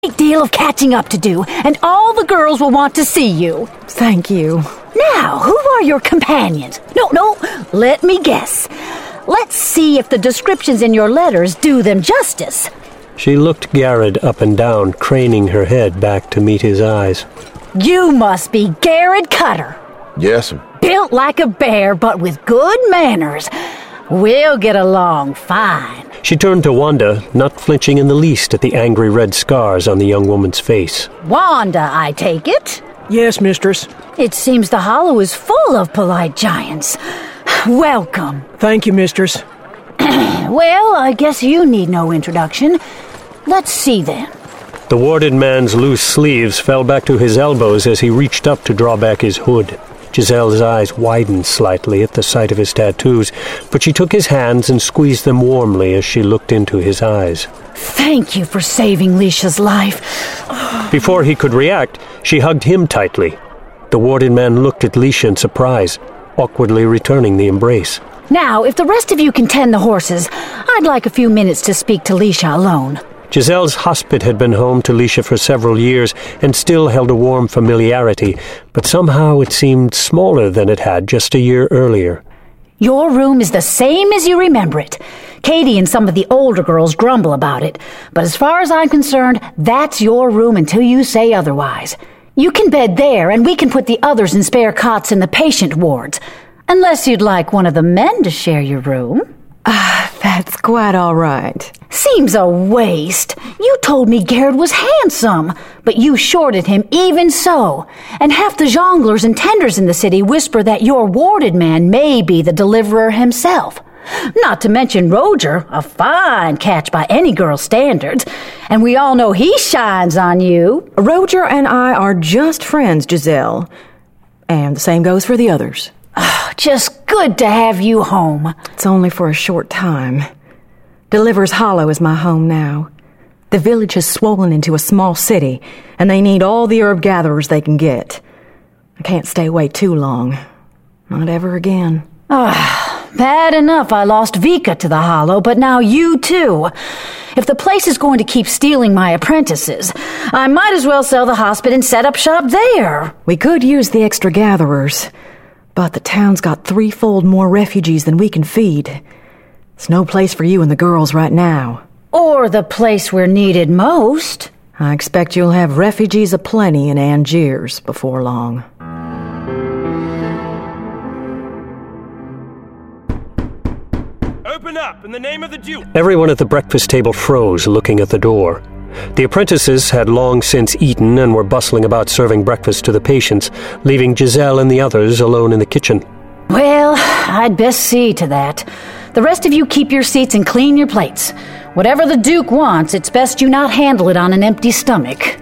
great deal of catching up to do, and all the girls will want to see you. Thank you. Now, who are your companions? No, let me guess. Let's see if the descriptions in your letters do them justice. She looked Garrett up and down, craning her head back to meet his eyes. You must be Garrett Cutter. Yes. Built like a bear, but with good manners. We'll get along fine. She turned to Wanda, not flinching in the least at the angry red scars on the young woman's face. Wanda, I take it? Yes, mistress. It seems the Hollow is full of polite giants. Welcome. Thank you, mistress. Well, I guess you need no introduction. Let's see then. The warded man's loose sleeves fell back to his elbows as he reached up to draw back his hood. Giselle's eyes widened slightly at the sight of his tattoos, but she took his hands and squeezed them warmly as she looked into his eyes. Thank you for saving Leisha's life. Before he could react, she hugged him tightly. The warded man looked at Leisha in surprise, awkwardly returning the embrace. Now, if the rest of you can tend the horses, I'd like a few minutes to speak to Leisha alone. Giselle's hospit had been home to Leisha for several years and still held a warm familiarity, but somehow it seemed smaller than it had just a year earlier. Your room is the same as you remember it. Katie and some of the older girls grumble about it, but as far as I'm concerned, that's your room until you say otherwise. You can bed there, and we can put the others in spare cots in the patient wards, unless you'd like one of the men to share your room. That's quite all right. Seems a waste. You told me Garrett was handsome, but you shorted him even so. And half the jongleurs and tenders in the city whisper that your warded man may be the deliverer himself. Not to mention Roger, a fine catch by any girl's standards. And we all know he shines on you. Roger and I are just friends, Giselle. And the same goes for the others. Just good to have you home. It's only for a short time. Delivers Hollow is my home now. The village has swollen into a small city, and they need all the herb gatherers they can get. I can't stay away too long. Not ever again. Bad enough I lost Vika to the Hollow, but now you too. If the place is going to keep stealing my apprentices, I might as well sell the hospital and set up shop there. We could use the extra gatherers, but the town's got threefold more refugees than we can feed. It's no place for you and the girls right now. Or the place we're needed most. I expect you'll have refugees aplenty in Angiers before long. Open up, in the name of the Duke! Everyone at the breakfast table froze, looking at the door. The apprentices had long since eaten and were bustling about serving breakfast to the patients, leaving Giselle and the others alone in the kitchen. Well, I'd best see to that. The rest of you keep your seats and clean your plates. Whatever the Duke wants, it's best you not handle it on an empty stomach.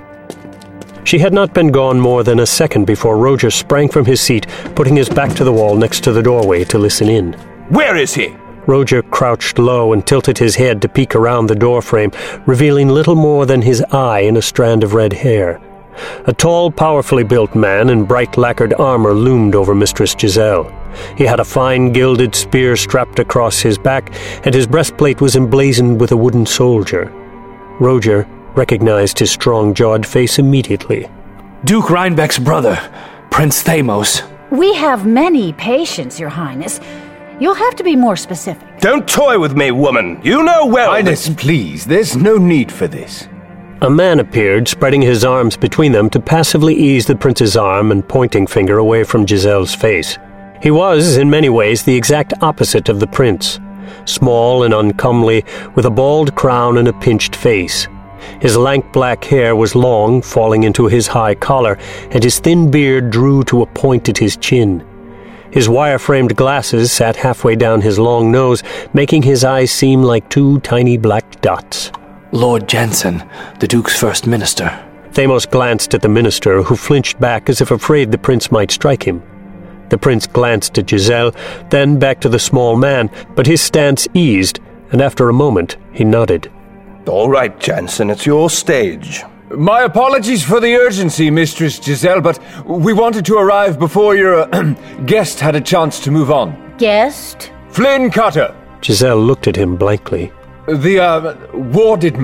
She had not been gone more than a second before Roger sprang from his seat, putting his back to the wall next to the doorway to listen in. Where is he? Roger crouched low and tilted his head to peek around the doorframe, revealing little more than his eye and a strand of red hair. A tall, powerfully built man in bright lacquered armor loomed over Mistress Giselle. He had a fine gilded spear strapped across his back, and his breastplate was emblazoned with a wooden soldier. Roger recognized his strong-jawed face immediately. Duke Rhinebeck's brother, Prince Thamos. We have many patients, Your Highness. You'll have to be more specific. Don't toy with me, woman. You know well... Highness, please, there's no need for this. A man appeared, spreading his arms between them to passively ease the prince's arm and pointing finger away from Giselle's face. He was, in many ways, the exact opposite of the prince. Small and uncomely, with a bald crown and a pinched face. His lank black hair was long, falling into his high collar, and his thin beard drew to a point at his chin. His wire-framed glasses sat halfway down his long nose, making his eyes seem like two tiny black dots. Lord Jensen, the Duke's first minister. Thamos glanced at the minister, who flinched back as if afraid the prince might strike him. The prince glanced at Giselle, then back to the small man, but his stance eased, and after a moment he nodded. All right, Jensen, it's your stage. My apologies for the urgency, Mistress Giselle, but we wanted to arrive before your guest had a chance to move on. Guest? Flynn Cutter. Giselle looked at him blankly. The, warded man.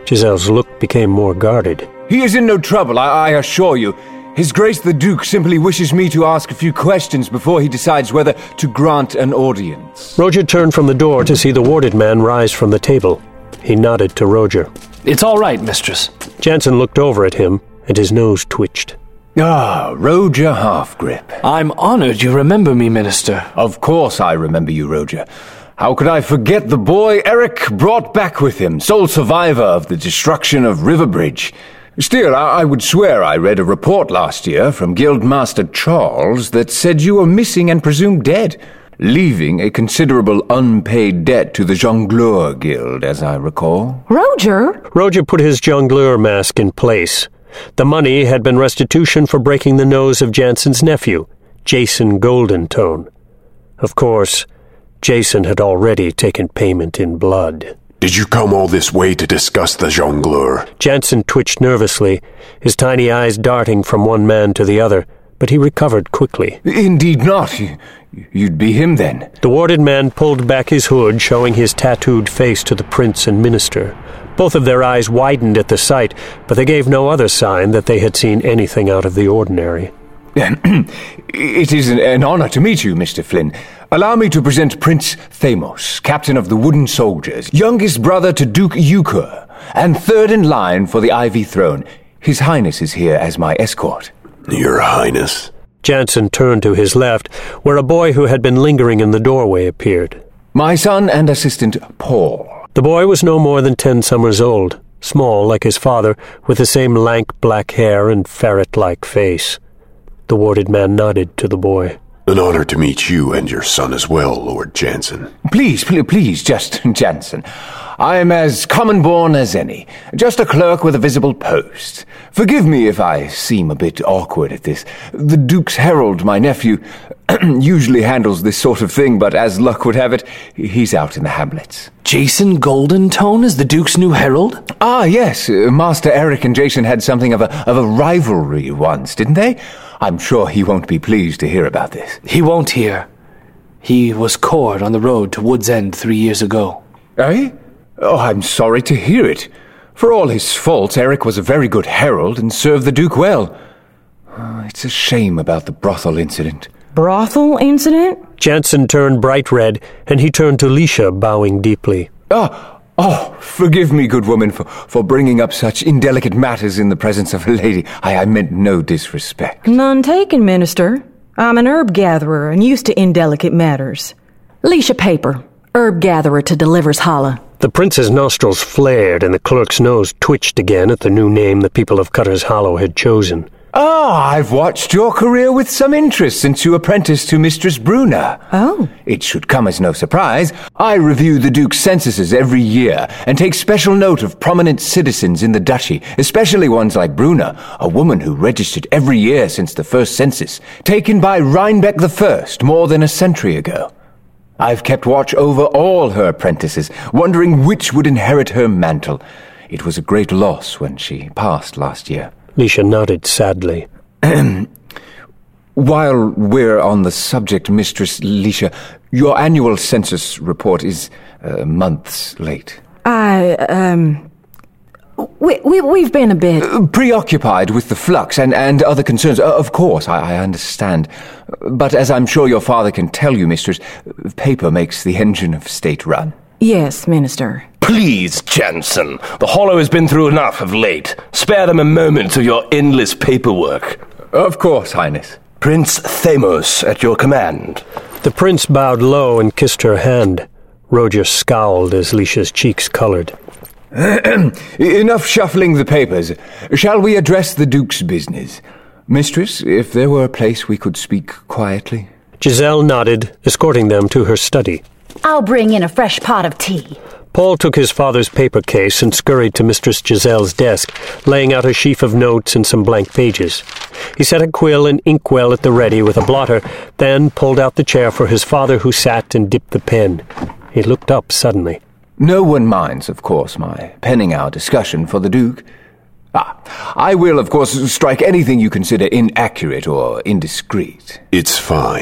Giselle's look became more guarded. He is in no trouble, I assure you. His Grace the Duke simply wishes me to ask a few questions before he decides whether to grant an audience. Roger turned from the door to see the warded man rise from the table. He nodded to Roger. It's all right, mistress. Jansen looked over at him, and his nose twitched. Ah, Roger Halfgrip. I'm honored you remember me, Minister. Of course I remember you, Roger. How could I forget the boy Eric brought back with him, sole survivor of the destruction of Riverbridge? Still, I would swear I read a report last year from Guildmaster Charles that said you were missing and presumed dead, leaving a considerable unpaid debt to the Jongleur Guild, as I recall. Roger? Roger put his jongleur mask in place. The money had been restitution for breaking the nose of Jansen's nephew, Jason Goldentone. Of course, Jason had already taken payment in blood. Did you come all this way to discuss the jongleur? Jansen twitched nervously, his tiny eyes darting from one man to the other, but he recovered quickly. Indeed not. You'd be him then. The warded man pulled back his hood, showing his tattooed face to the prince and minister. Both of their eyes widened at the sight, but they gave no other sign that they had seen anything out of the ordinary. It is an honor to meet you, Mr. Flynn. Allow me to present Prince Thamos, captain of the Wooden Soldiers, youngest brother to Duke Euchre, and third in line for the Ivy Throne. His Highness is here as my escort. Your Highness. Jansen turned to his left, where a boy who had been lingering in the doorway appeared. My son and assistant, Paul. The boy was no more than 10 summers old, small like his father, with the same lank black hair and ferret-like face. The warded man nodded to the boy. An honor to meet you and your son as well, Lord Jansen. Please, just Jansen. I am as common-born as any, just a clerk with a visible post. Forgive me if I seem a bit awkward at this. The Duke's Herald, my nephew, usually handles this sort of thing, but as luck would have it, he's out in the hamlets. Jason Goldentone is the Duke's new herald? Ah, yes. Master Eric and Jason had something of a rivalry once, didn't they? I'm sure he won't be pleased to hear about this. He won't hear. He was cored on the road to Wood's End 3 years ago. Eh? Oh, I'm sorry to hear it. For all his faults, Eric was a very good herald and served the Duke well. It's a shame about the brothel incident. Brothel incident? Jansen turned bright red, and he turned to Lisha, bowing deeply. Oh, forgive me, good woman, for bringing up such indelicate matters in the presence of a lady. I meant no disrespect. None taken, Minister. I'm an herb gatherer and used to indelicate matters. Lisha Paper, herb gatherer to Delivers Hollow. The prince's nostrils flared, and the clerk's nose twitched again at the new name the people of Cutter's Hollow had chosen. I've watched your career with some interest since you apprenticed to Mistress Bruna. Oh. It should come as no surprise. I review the Duke's censuses every year and take special note of prominent citizens in the duchy, especially ones like Bruna, a woman who registered every year since the first census, taken by Rhinebeck I more than a century ago. I've kept watch over all her apprentices, wondering which would inherit her mantle. It was a great loss when she passed last year. Lisha nodded sadly. While we're on the subject, Mistress Lisha, your annual census report is months late. We've been a bit... preoccupied with the flux and other concerns. Of course, I understand. But as I'm sure your father can tell you, Mistress, paper makes the engine of state run. Yes, Minister. Please, Jansen. The Hollow has been through enough of late. Spare them a moment of your endless paperwork. Of course, Highness. Prince Thamos at your command. The prince bowed low and kissed her hand. Roger scowled as Lisha's cheeks colored. Enough shuffling the papers. Shall we address the Duke's business? Mistress, if there were a place we could speak quietly. Giselle nodded, escorting them to her study. I'll bring in a fresh pot of tea. Paul took his father's paper case and scurried to Mistress Giselle's desk, laying out a sheaf of notes and some blank pages. He set a quill and inkwell at the ready with a blotter, then pulled out the chair for his father, who sat and dipped the pen. He looked up suddenly. No one minds, of course, my penning our discussion for the Duke. I will, of course, strike anything you consider inaccurate or indiscreet. It's fine.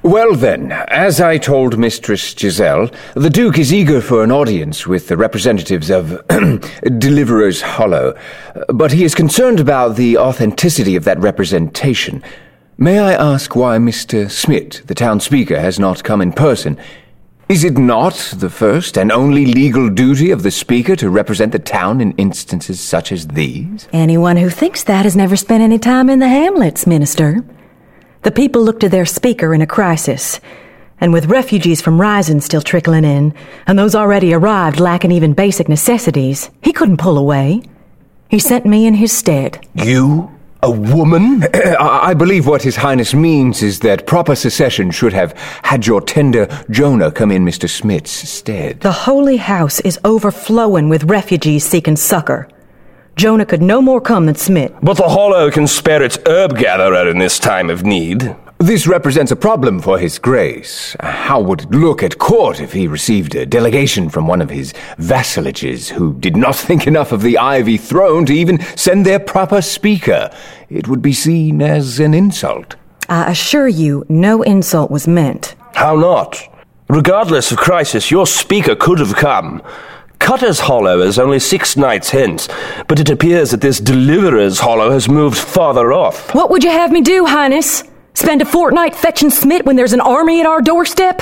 Well then, as I told Mistress Giselle, the Duke is eager for an audience with the representatives of Deliverer's Hollow, but he is concerned about the authenticity of that representation. May I ask why Mr. Smith, the town speaker, has not come in person? Is it not the first and only legal duty of the speaker to represent the town in instances such as these? Anyone who thinks that has never spent any time in the hamlets, Minister. The people look to their speaker in a crisis, and with refugees from Ryzen still trickling in, and those already arrived lacking even basic necessities, he couldn't pull away. He sent me in his stead. You? A woman? I believe what His Highness means is that proper succession should have had your tender Jonah come in Mr. Smith's stead. The Holy House is overflowing with refugees seeking succor. Jonah could no more come than Smith. But the Hollow can spare its herb gatherer in this time of need. This represents a problem for His Grace. How would it look at court if he received a delegation from one of his vassalages who did not think enough of the Ivy Throne to even send their proper speaker? It would be seen as an insult. I assure you, no insult was meant. How not? Regardless of crisis, your speaker could have come. Cutter's Hollow is only 6 nights hence, but it appears that this Deliverer's Hollow has moved farther off. What would you have me do, Highness? Spend a fortnight fetching Smith when there's an army at our doorstep?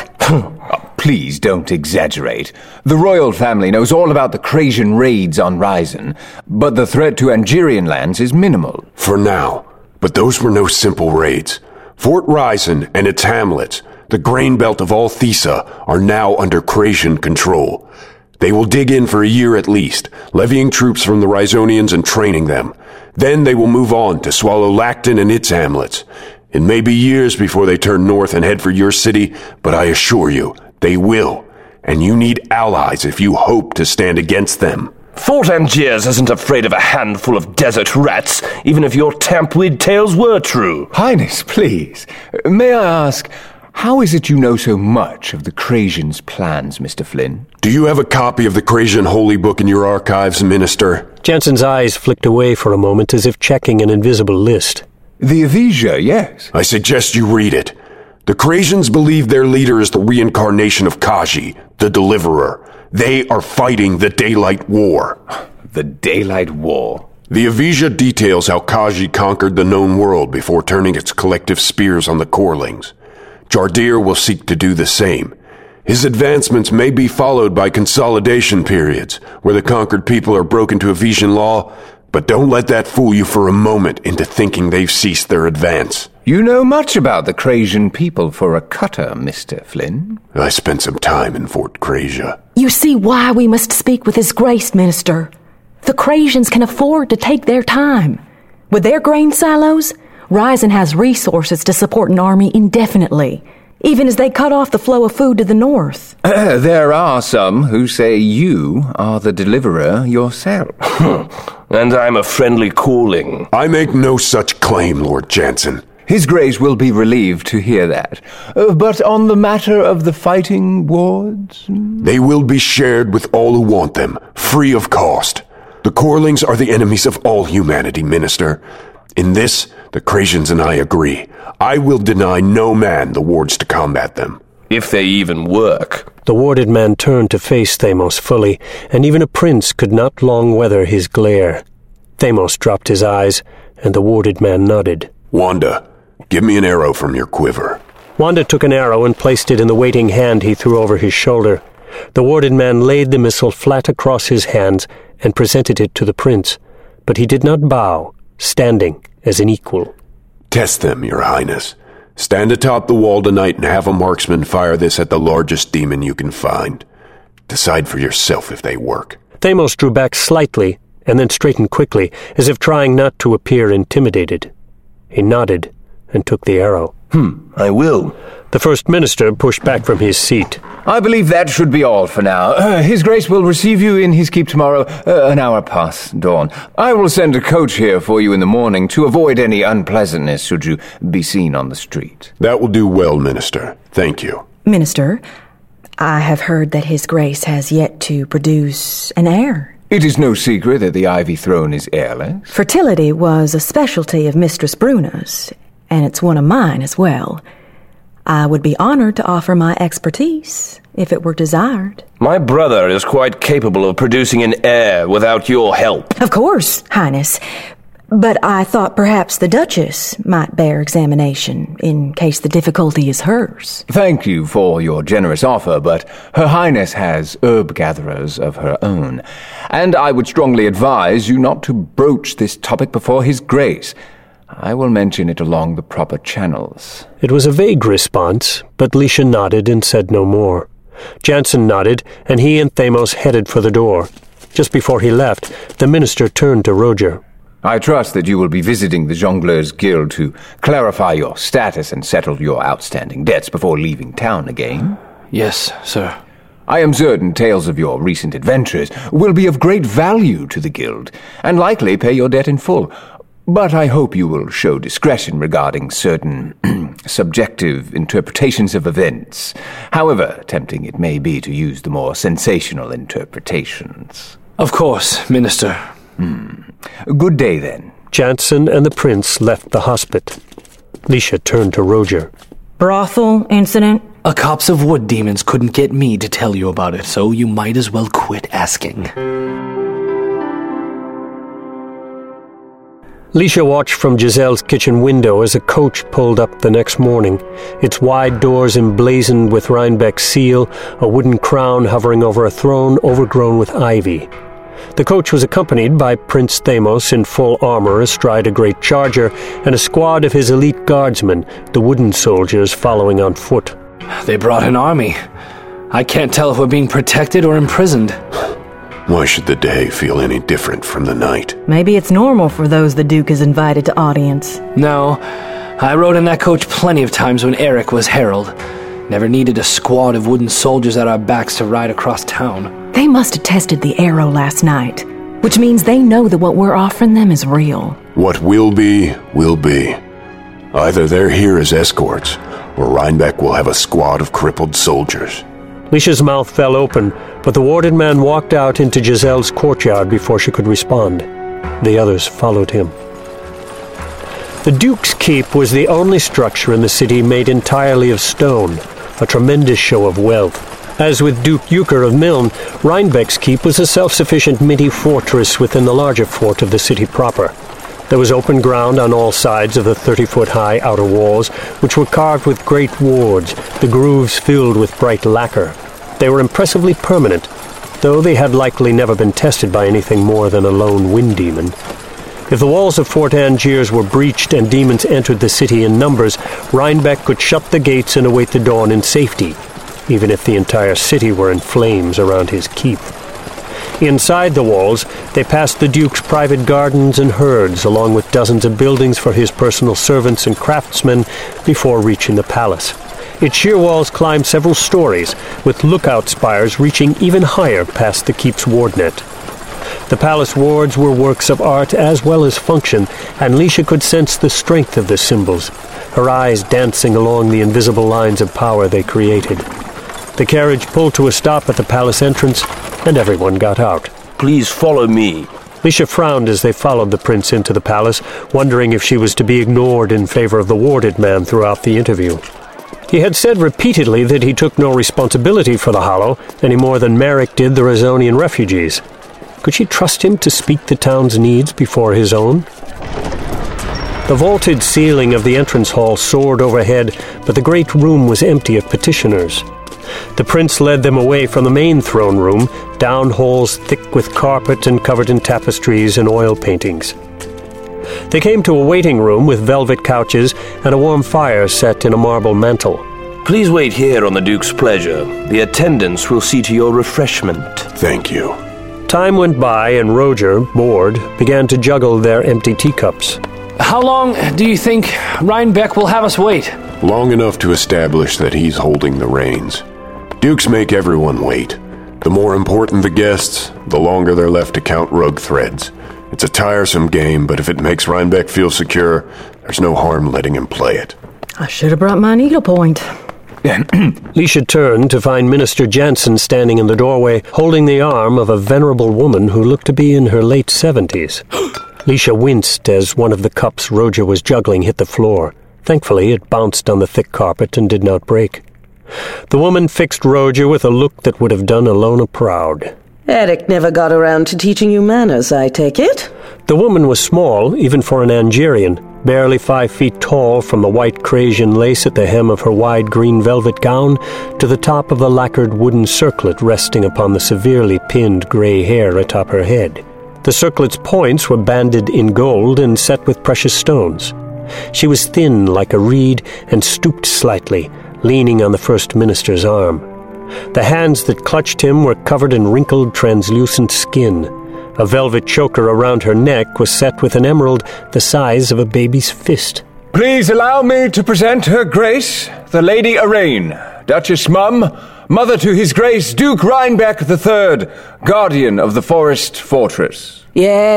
Please don't exaggerate. The royal family knows all about the Crasian raids on Ryzen, but the threat to Angerian lands is minimal. For now. But those were no simple raids. Fort Ryzen and its hamlets, the grain belt of all Thesa, are now under Crasian control. They will dig in for a year at least, levying troops from the Rysonians and training them. Then they will move on to swallow Lacton and its hamlets. It may be years before they turn north and head for your city, but I assure you, they will. And you need allies if you hope to stand against them. Fort Angiers isn't afraid of a handful of desert rats, even if your tampweed tales were true. Highness, please. May I ask, how is it you know so much of the Crasians' plans, Mr. Flynn? Do you have a copy of the Crasian Holy Book in your archives, Minister? Jensen's eyes flicked away for a moment as if checking an invisible list. The Avisia, yes. I suggest you read it. The Crasians believe their leader is the reincarnation of Kaji, the Deliverer. They are fighting the Daylight War. The Daylight War? The Avisia details how Kaji conquered the known world before turning its collective spears on the Corlings. Jardir will seek to do the same. His advancements may be followed by consolidation periods, where the conquered people are broken to Avisian law, but don't let that fool you for a moment into thinking they've ceased their advance. You know much about the Crasian people for a cutter, Mr. Flynn. I spent some time in Fort Crasia. You see why we must speak with His Grace, Minister. The Crasians can afford to take their time. With their grain silos, Ryzen has resources to support an army indefinitely, even as they cut off the flow of food to the north. There are some who say you are the Deliverer yourself. And I'm a friendly calling. I make no such claim, Lord Jansen. His Grace will be relieved to hear that. But on the matter of the fighting wards? They will be shared with all who want them, free of cost. The Corlings are the enemies of all humanity, Minister. In this, the Crasians and I agree. I will deny no man the wards to combat them. If they even work. The warded man turned to face Thamos fully, and even a prince could not long weather his glare. Thamos dropped his eyes, and the warded man nodded. Wanda, give me an arrow from your quiver. Wanda took an arrow and placed it in the waiting hand he threw over his shoulder. The warded man laid the missile flat across his hands and presented it to the prince, but he did not bow, standing as an equal. Test them, Your Highness. Stand atop the wall tonight and have a marksman fire this at the largest demon you can find. Decide for yourself if they work. Thamos drew back slightly and then straightened quickly, as if trying not to appear intimidated. He nodded and took the arrow. I will. The First Minister pushed back from his seat. I believe that should be all for now. His Grace will receive you in his keep tomorrow, an hour past dawn. I will send a coach here for you in the morning to avoid any unpleasantness should you be seen on the street. That will do well, Minister. Thank you. Minister, I have heard that His Grace has yet to produce an heir. It is no secret that the Ivy Throne is heirless. Fertility was a specialty of Mistress Bruna's, and it's one of mine as well. I would be honored to offer my expertise, if it were desired. My brother is quite capable of producing an heir without your help. Of course, Highness. But I thought perhaps the Duchess might bear examination, in case the difficulty is hers. Thank you for your generous offer, but Her Highness has herb gatherers of her own, and I would strongly advise you not to broach this topic before His Grace. I will mention it along the proper channels. It was a vague response, but Lisha nodded and said no more. Jansen nodded, and he and Thamos headed for the door. Just before he left, the minister turned to Roger. I trust that you will be visiting the Jongleurs Guild to clarify your status and settle your outstanding debts before leaving town again. Yes, sir. I am certain tales of your recent adventures will be of great value to the Guild, and likely pay your debt in full. But I hope you will show discretion regarding certain subjective interpretations of events, however tempting it may be to use the more sensational interpretations. Of course, Minister. Good day, then. Jansen and the prince left the hospit. Lisha turned to Roger. Brothel incident? A copse of wood demons couldn't get me to tell you about it, so you might as well quit asking. Lisha watched from Giselle's kitchen window as a coach pulled up the next morning, its wide doors emblazoned with Rhinebeck's seal, a wooden crown hovering over a throne overgrown with ivy. The coach was accompanied by Prince Thamos in full armor astride a great charger, and a squad of his elite guardsmen, the wooden soldiers, following on foot. They brought an army. I can't tell if we're being protected or imprisoned. Why should the day feel any different from the night? Maybe it's normal for those the Duke has invited to audience. No, I rode in that coach plenty of times when Eric was herald. Never needed a squad of wooden soldiers at our backs to ride across town. They must have tested the arrow last night, which means they know that what we're offering them is real. What will be, will be. Either they're here as escorts, or Rhinebeck will have a squad of crippled soldiers. Lisha's mouth fell open, but the warded man walked out into Giselle's courtyard before she could respond. The others followed him. The Duke's Keep was the only structure in the city made entirely of stone, a tremendous show of wealth. As with Duke Euchre of Milne, Rhinebeck's Keep was a self-sufficient mini-fortress within the larger fort of the city proper. There was open ground on all sides of the 30-foot-high outer walls, which were carved with great wards, the grooves filled with bright lacquer. They were impressively permanent, though they had likely never been tested by anything more than a lone wind demon. If the walls of Fort Angiers were breached and demons entered the city in numbers, Rhinebeck could shut the gates and await the dawn in safety, even if the entire city were in flames around his keep. Inside the walls, they passed the Duke's private gardens and herds, along with dozens of buildings for his personal servants and craftsmen, before reaching the palace. Its sheer walls climbed several stories, with lookout spires reaching even higher past the keep's wardnet. The palace wards were works of art as well as function, and Lisha could sense the strength of the symbols, her eyes dancing along the invisible lines of power they created. The carriage pulled to a stop at the palace entrance, and everyone got out. Please follow me. Lisha frowned as they followed the prince into the palace, wondering if she was to be ignored in favor of the warded man throughout the interview. He had said repeatedly that he took no responsibility for the Hollow, any more than Merrick did the Razonian refugees. Could she trust him to speak the town's needs before his own? The vaulted ceiling of the entrance hall soared overhead, but the great room was empty of petitioners. The prince led them away from the main throne room, down halls thick with carpet and covered in tapestries and oil paintings. They came to a waiting room with velvet couches and a warm fire set in a marble mantel. Please wait here on the Duke's pleasure. The attendants will see to your refreshment. Thank you. Time went by and Roger, bored, began to juggle their empty teacups. How long do you think Rhinebeck will have us wait? Long enough to establish that he's holding the reins. Dukes make everyone wait. The more important the guests, the longer they're left to count rug threads. It's a tiresome game, but if it makes Rhinebeck feel secure, there's no harm letting him play it. I should have brought my needlepoint. Lisha turned to find Minister Jansen standing in the doorway, holding the arm of a venerable woman who looked to be in her late 70s. Lisha winced as one of the cups Roger was juggling hit the floor. Thankfully, it bounced on the thick carpet and did not break. The woman fixed Roger with a look that would have done Ilona proud. Eric never got around to teaching you manners, I take it? The woman was small, even for an Angerian, barely 5 feet tall from the white Crasian lace at the hem of her wide green velvet gown to the top of a lacquered wooden circlet resting upon the severely pinned grey hair atop her head. The circlet's points were banded in gold and set with precious stones. She was thin like a reed and stooped slightly, leaning on the First Minister's arm. The hands that clutched him were covered in wrinkled, translucent skin. A velvet choker around her neck was set with an emerald the size of a baby's fist. Please allow me to present Her Grace, the Lady Araine, Duchess Mum, mother to His Grace Duke Rhinebeck III, guardian of the Forest Fortress.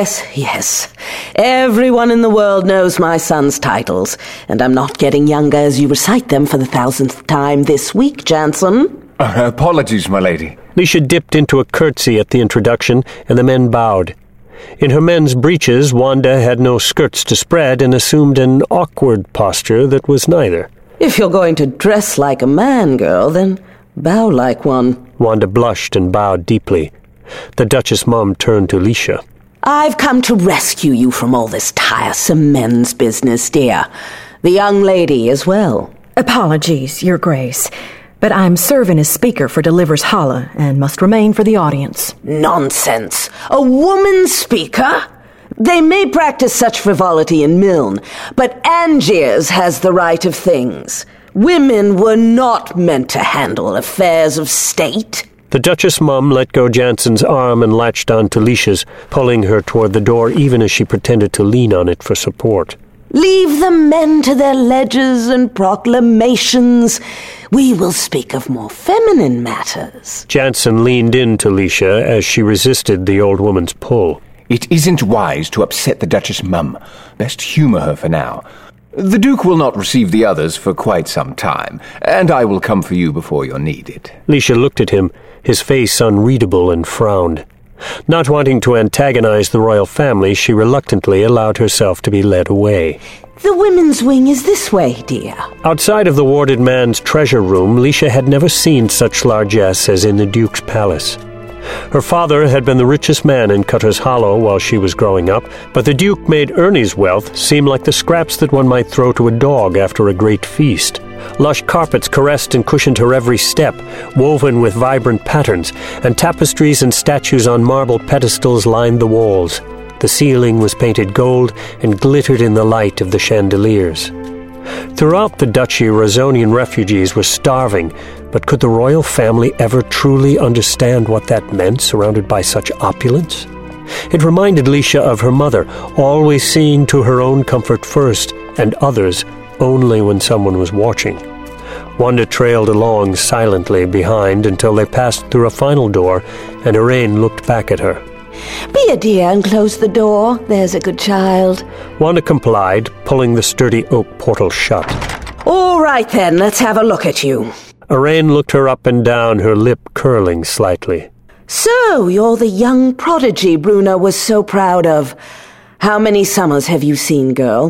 Yes. Everyone in the world knows my son's titles, and I'm not getting younger as you recite them for the 1000th time this week, Jansen. Apologies, my lady. Lisha dipped into a curtsy at the introduction, and the men bowed. In her men's breeches, Wanda had no skirts to spread and assumed an awkward posture that was neither. If you're going to dress like a man, girl, then bow like one. Wanda blushed and bowed deeply. The Duchess Mum turned to Lisha. I've come to rescue you from all this tiresome men's business, dear. The young lady as well. Apologies, Your Grace, but I'm serving as speaker for Delivers Hollow and must remain for the audience. Nonsense. A woman speaker? They may practice such frivolity in Milne, but Angiers has the right of things. Women were not meant to handle affairs of state. The Duchess Mum let go Jansen's arm and latched on to Lisha's, pulling her toward the door even as she pretended to lean on it for support. Leave the men to their ledgers and proclamations. We will speak of more feminine matters. Jansen leaned in to Lisha as she resisted the old woman's pull. It isn't wise to upset the Duchess Mum. Best humour her for now. The Duke will not receive the others for quite some time, and I will come for you before you're needed. Lisha looked at him, his face unreadable, and frowned. Not wanting to antagonize the royal family, she reluctantly allowed herself to be led away. The women's wing is this way, dear. Outside of the warded man's treasure room, Lisha had never seen such largesse as in the Duke's palace. Her father had been the richest man in Cutter's Hollow while she was growing up, but the Duke made Ernie's wealth seem like the scraps that one might throw to a dog after a great feast. Lush carpets caressed and cushioned her every step, woven with vibrant patterns, and tapestries and statues on marble pedestals lined the walls. The ceiling was painted gold and glittered in the light of the chandeliers. Throughout the duchy, Rosonian refugees were starving, but could the royal family ever truly understand what that meant, surrounded by such opulence? It reminded Lisha of her mother, always seeing to her own comfort first, and others only when someone was watching. Wanda trailed along silently behind until they passed through a final door, and Araine looked back at her. Be a dear and close the door. There's a good child. Wanda complied, pulling the sturdy oak portal shut. All right then, let's have a look at you. Araine looked her up and down, her lip curling slightly. So, you're the young prodigy Bruna was so proud of. How many summers have you seen, girl?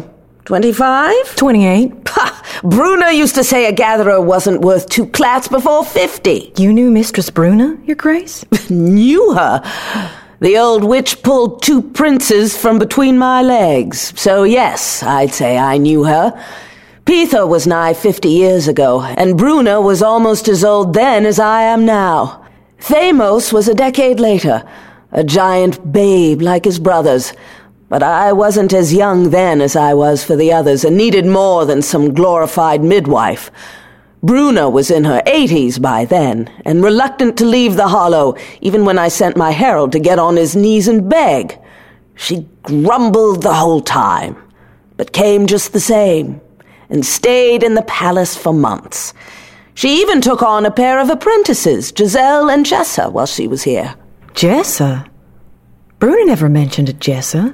25? 28. Pah! Bruna used to say a gatherer wasn't worth 2 clats before 50. You knew Mistress Bruna, Your Grace? Knew her? The old witch pulled 2 princes from between my legs. So yes, I'd say I knew her. Peter was nigh 50 years ago, and Bruna was almost as old then as I am now. Thamos was a decade later, a giant babe like his brothers. But I wasn't as young then as I was for the others, and needed more than some glorified midwife. Bruna was in her 80s by then, and reluctant to leave the Hollow, even when I sent my herald to get on his knees and beg. She grumbled the whole time, but came just the same, and stayed in the palace for months. She even took on a pair of apprentices, Giselle and Jessa, while she was here. Jessa? Bruna never mentioned a Jessa.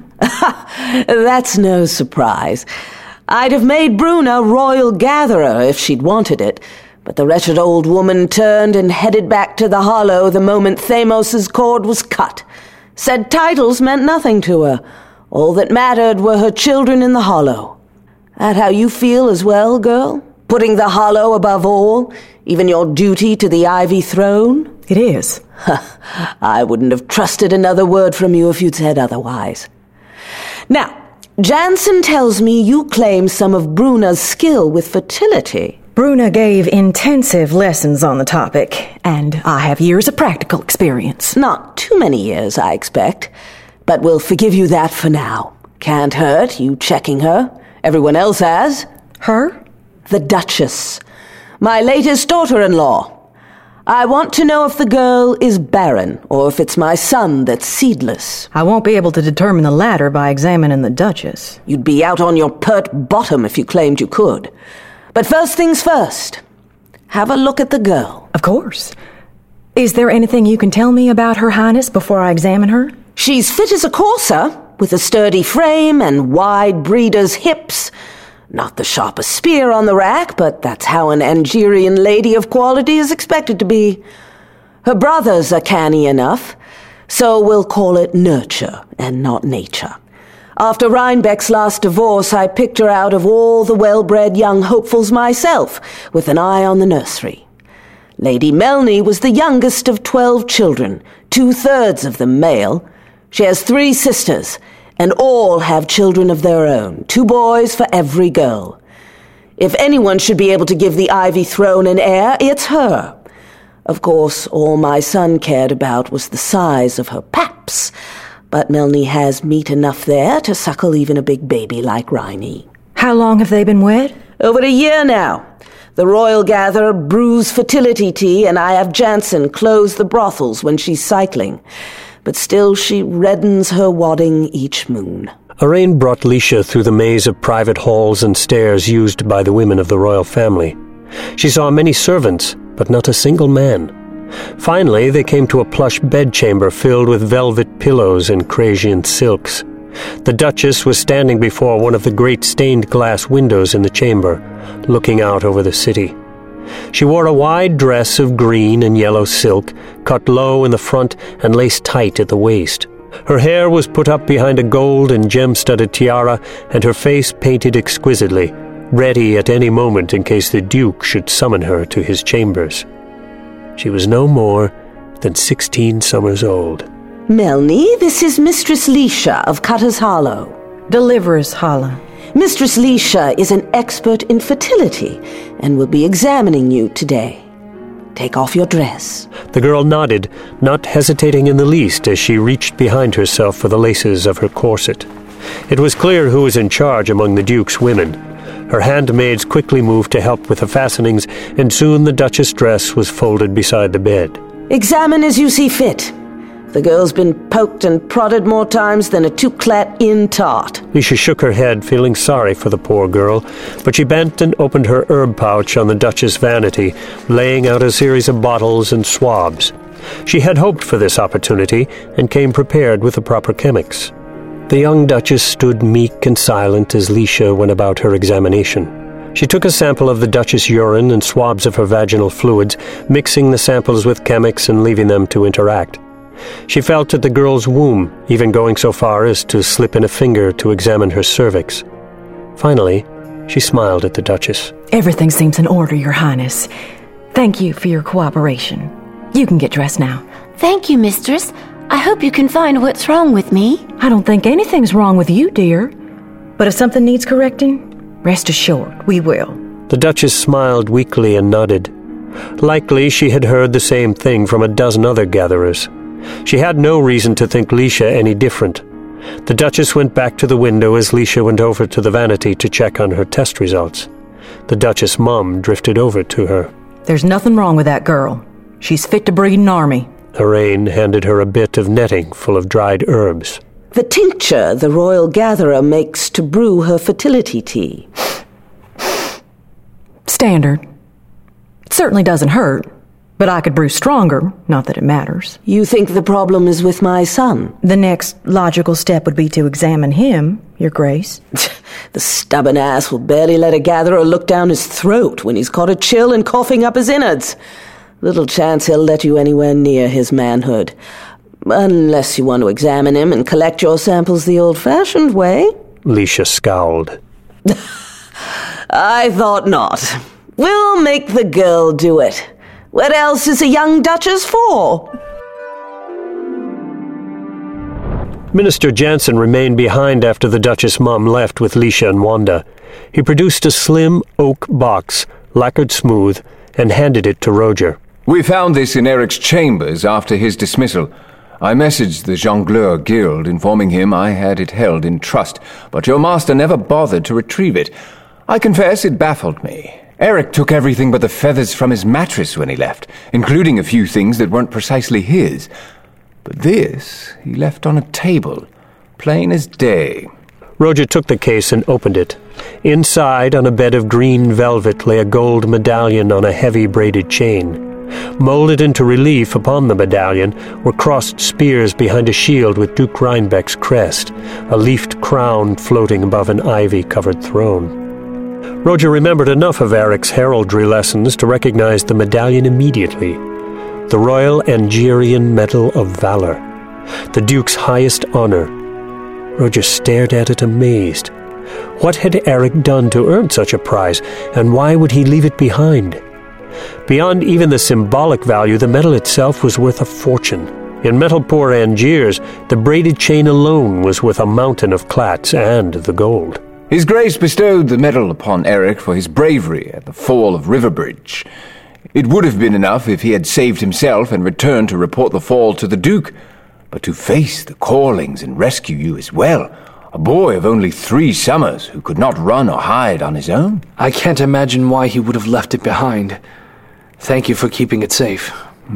That's no surprise. I'd have made Bruna royal gatherer if she'd wanted it, but the wretched old woman turned and headed back to the Hollow the moment Thamos's cord was cut. Said titles meant nothing to her. All that mattered were her children in the Hollow. That how you feel as well, girl? Putting the hollow above all, even your duty to the ivy throne? It is. I wouldn't have trusted another word from you if you'd said otherwise. Now, Jansen tells me you claim some of Bruna's skill with fertility. Bruna gave intensive lessons on the topic, and I have years of practical experience. Not too many years, I expect, but we'll forgive you that for now. Can't hurt, you checking her. Everyone else has. Her? The Duchess, my latest daughter-in-law. I want to know if the girl is barren, or if it's my son that's seedless. I won't be able to determine the latter by examining the Duchess. You'd be out on your pert bottom if you claimed you could. But first things first, have a look at the girl. Of course. Is there anything you can tell me about Her Highness before I examine her? She's fit as a courser, with a sturdy frame and wide breeder's hips. Not the sharpest spear on the rack, but that's how an Angerian lady of quality is expected to be. Her brothers are canny enough, so we'll call it nurture and not nature. After Rhinebeck's last divorce, I picked her out of all the well-bred young hopefuls myself, with an eye on the nursery. Lady Melny was the youngest of 12 children, 2/3 of them male. She has 3 sisters, and all have children of their own, 2 boys for every girl. If anyone should be able to give the ivy throne an heir, it's her. Of course, all my son cared about was the size of her paps, but Melny has meat enough there to suckle even a big baby like Rhiney. How long have they been wed? Over a year now. The royal gatherer brews fertility tea, and I have Jansen close the brothels when she's cycling. But still she reddens her wadding each moon. Arain brought Lisha through the maze of private halls and stairs used by the women of the royal family. She saw many servants, but not a single man. Finally, they came to a plush bedchamber filled with velvet pillows and Crasian silks. The Duchess was standing before one of the great stained glass windows in the chamber, looking out over the city. She wore a wide dress of green and yellow silk, cut low in the front and laced tight at the waist. Her hair was put up behind a gold and gem-studded tiara, and her face painted exquisitely, ready at any moment in case the Duke should summon her to his chambers. She was no more than 16 summers old. Melny, this is Mistress Lisha of Cutter's Hollow. Deliverer's Hollow. Mistress Lisha is an expert in fertility and will be examining you today. Take off your dress. The girl nodded, not hesitating in the least as she reached behind herself for the laces of her corset. It was clear who was in charge among the Duke's women. Her handmaids quickly moved to help with the fastenings, and soon the Duchess' dress was folded beside the bed. Examine as you see fit. The girl's been poked and prodded more times than a two-clat inn tart. Lisha shook her head, feeling sorry for the poor girl, but she bent and opened her herb pouch on the Duchess' vanity, laying out a series of bottles and swabs. She had hoped for this opportunity, and came prepared with the proper chemics. The young Duchess stood meek and silent as Lisha went about her examination. She took a sample of the Duchess' urine and swabs of her vaginal fluids, mixing the samples with chemics and leaving them to interact. She felt at the girl's womb, even going so far as to slip in a finger to examine her cervix. Finally, she smiled at the Duchess. Everything seems in order, Your Highness. Thank you for your cooperation. You can get dressed now. Thank you, Mistress. I hope you can find what's wrong with me. I don't think anything's wrong with you, dear. But if something needs correcting, rest assured, we will. The Duchess smiled weakly and nodded. Likely she had heard the same thing from a dozen other gatherers. She had no reason to think Lisha any different. The Duchess went back to the window as Lisha went over to the vanity to check on her test results. The Duchess' mum drifted over to her. There's nothing wrong with that girl. She's fit to breed an army. Arain handed her a bit of netting full of dried herbs. The tincture the royal gatherer makes to brew her fertility tea. Standard. It certainly doesn't hurt. But I could brew stronger, not that it matters. You think the problem is with my son? The next logical step would be to examine him, Your Grace. The stubborn ass will barely let a gatherer look down his throat when he's caught a chill and coughing up his innards. Little chance he'll let you anywhere near his manhood. Unless you want to examine him and collect your samples the old-fashioned way. Lisha scowled. I thought not. We'll make the girl do it. What else is a young duchess for? Minister Jansen remained behind after the Duchess' mum left with Lisha and Wanda. He produced a slim oak box, lacquered smooth, and handed it to Roger. We found this in Eric's chambers after his dismissal. I messaged the Jongleur Guild, informing him I had it held in trust, but your master never bothered to retrieve it. I confess it baffled me. Eric took everything but the feathers from his mattress when he left, including a few things that weren't precisely his. But this he left on a table, plain as day. Roger took the case and opened it. Inside, on a bed of green velvet, lay a gold medallion on a heavy braided chain. Molded into relief upon the medallion were crossed spears behind a shield with Duke Rhinebeck's crest, a leafed crown floating above an ivy-covered throne. Roger remembered enough of Eric's heraldry lessons to recognize the medallion immediately. The Royal Angerian Medal of Valor, the Duke's highest honor. Roger stared at it amazed. What had Eric done to earn such a prize, and why would he leave it behind? Beyond even the symbolic value, the medal itself was worth a fortune. In metal-poor Angiers, the braided chain alone was worth a mountain of clats and the gold. His Grace bestowed the medal upon Eric for his bravery at the fall of Riverbridge. It would have been enough if he had saved himself and returned to report the fall to the Duke, but to face the Callings and rescue you as well, a boy of only 3 summers who could not run or hide on his own. I can't imagine why he would have left it behind. Thank you for keeping it safe.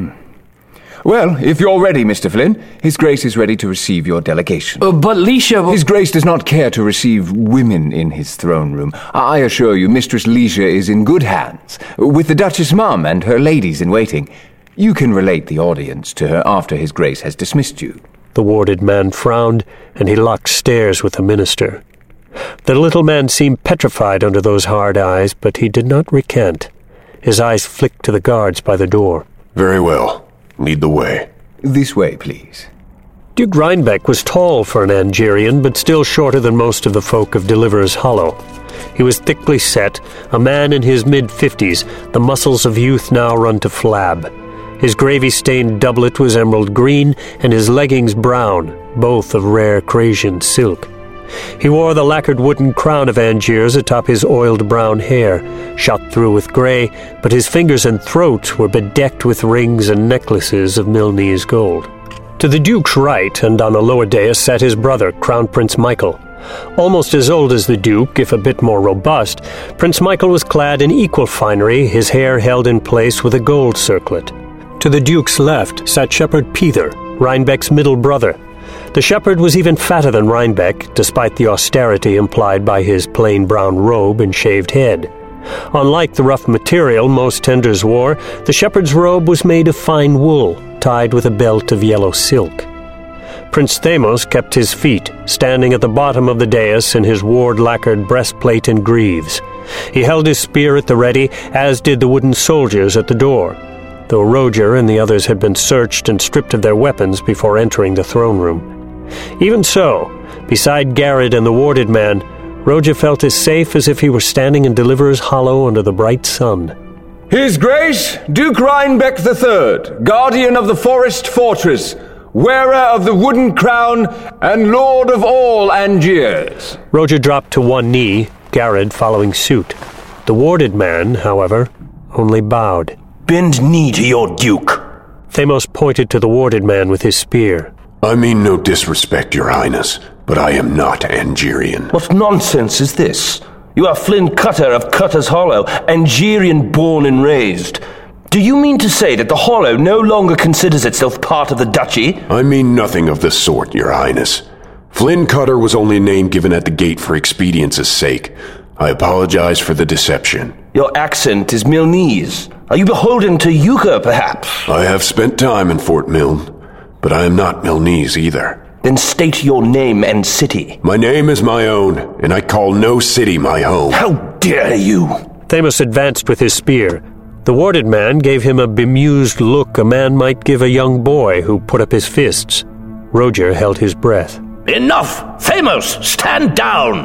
Well, if you're ready, Mr. Flynn, His Grace is ready to receive your delegation. But Lisha... His Grace does not care to receive women in his throne room. I assure you, Mistress Lisha is in good hands, with the Duchess' mum and her ladies in waiting. You can relate the audience to her after His Grace has dismissed you. The warded man frowned, and he locked stairs with the minister. The little man seemed petrified under those hard eyes, but he did not recant. His eyes flicked to the guards by the door. Very well. Lead the way. This way, please. Duke Rhinebeck was tall for an Angerian, but still shorter than most of the folk of Deliverer's Hollow. He was thickly set, a man in his mid-50s, the muscles of youth now run to flab. His gravy-stained doublet was emerald green, and his leggings brown, both of rare Crasian silk. He wore the lacquered wooden crown of Angiers atop his oiled brown hair, shot through with grey, but his fingers and throat were bedecked with rings and necklaces of Milnese gold. To the Duke's right, and on a lower dais, sat his brother, Crown Prince Michael. Almost as old as the Duke, if a bit more robust, Prince Michael was clad in equal finery, his hair held in place with a gold circlet. To the Duke's left sat Shepherd Peter, Rhinebeck's middle brother. The shepherd was even fatter than Rhinebeck, despite the austerity implied by his plain brown robe and shaved head. Unlike the rough material most tenders wore, the shepherd's robe was made of fine wool, tied with a belt of yellow silk. Prince Thamos kept his feet, standing at the bottom of the dais in his ward-lacquered breastplate and greaves. He held his spear at the ready, as did the wooden soldiers at the door, though Roger and the others had been searched and stripped of their weapons before entering the throne room. Even so, beside Garrett and the warded man, Roger felt as safe as if he were standing in Deliverer's Hollow under the bright sun. His Grace, Duke Rhinebeck III, Guardian of the Forest Fortress, wearer of the wooden crown, and Lord of all Angiers. Roger dropped to one knee, Garrett following suit. The warded man, however, only bowed. Bend knee to your Duke. Thamos pointed to the warded man with his spear. I mean no disrespect, Your Highness, but I am not Angerian. What nonsense is this? You are Flynn Cutter of Cutter's Hollow, Angerian born and raised. Do you mean to say that the Hollow no longer considers itself part of the duchy? I mean nothing of the sort, Your Highness. Flynn Cutter was only a name given at the gate for expedience's sake. I apologize for the deception. Your accent is Milnese. Are you beholden to Euchre, perhaps? I have spent time in Fort Milne, but I am not Milnese either. Then state your name and city. My name is my own, and I call no city my home. How dare you! Thamos advanced with his spear. The warded man gave him a bemused look a man might give a young boy who put up his fists. Roger held his breath. Enough! Thamos, stand down!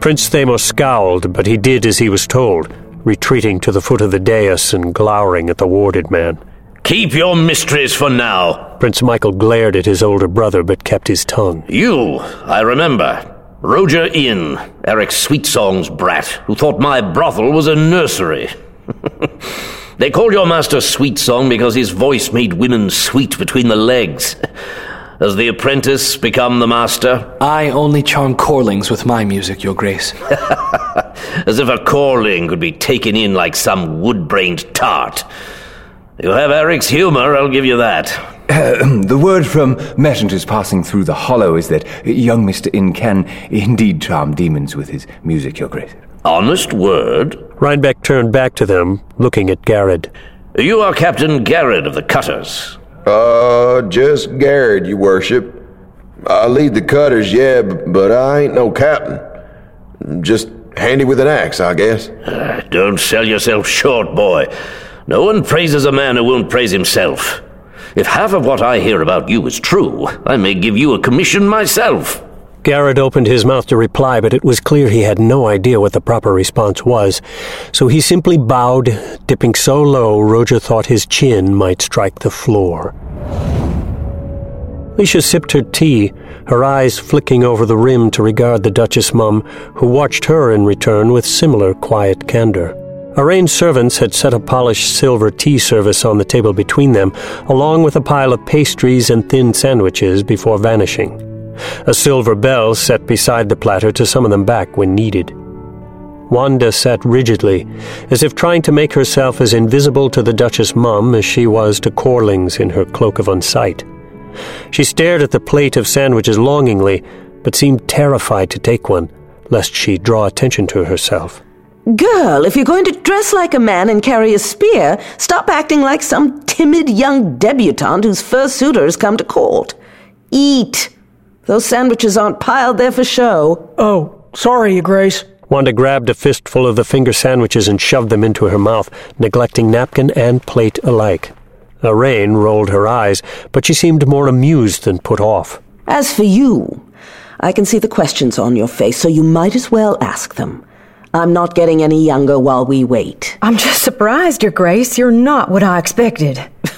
Prince Thamos scowled, but he did as he was told, retreating to the foot of the dais and glowering at the warded man. Keep your mysteries for now. Prince Michael glared at his older brother, but kept his tongue. You, I remember. Roger Inn, Eric Sweetsong's brat, who thought my brothel was a nursery. They called your master Sweetsong because his voice made women sweet between the legs. Has the apprentice become the master? I only charm Corlings with my music, Your Grace. As if a Corling could be taken in like some wood-brained tart. You have Eric's humor, I'll give you that. The word from messengers passing through the hollow is that young Mr. Inn can indeed charm demons with his music, Your Grace. Honest word? Rhinebeck turned back to them, looking at Garrett. You are Captain Garrett of the Cutters. Just Garrett, your worship. I lead the Cutters, yeah, but I ain't no captain. Just handy with an axe, I guess. Don't sell yourself short, boy. No one praises a man who won't praise himself. If half of what I hear about you is true, I may give you a commission myself. Garrett opened his mouth to reply, but it was clear he had no idea what the proper response was, so he simply bowed, dipping so low Roger thought his chin might strike the floor. Alicia sipped her tea, her eyes flicking over the rim to regard the Duchess Mum, who watched her in return with similar quiet candor. Arrayne's servants had set a polished silver tea service on the table between them, along with a pile of pastries and thin sandwiches before vanishing. A silver bell set beside the platter to summon them back when needed. Wanda sat rigidly, as if trying to make herself as invisible to the Duchess Mum as she was to Corlings in her cloak of unsight. She stared at the plate of sandwiches longingly, but seemed terrified to take one, lest she draw attention to herself. Girl, if you're going to dress like a man and carry a spear, stop acting like some timid young debutante whose first suitor has come to court. Eat. Those sandwiches aren't piled there for show. Oh, sorry, Your Grace. Wanda grabbed a fistful of the finger sandwiches and shoved them into her mouth, neglecting napkin and plate alike. Arrayne rolled her eyes, but she seemed more amused than put off. As for you, I can see the questions on your face, so you might as well ask them. I'm not getting any younger while we wait. I'm just surprised, Your Grace. You're not what I expected.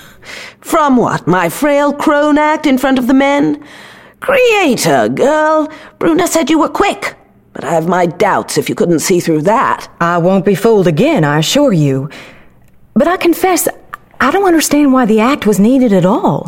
From what? My frail crone act in front of the men? Creator, girl. Bruna said you were quick, but I have my doubts if you couldn't see through that. I won't be fooled again, I assure you. But I confess, I don't understand why the act was needed at all.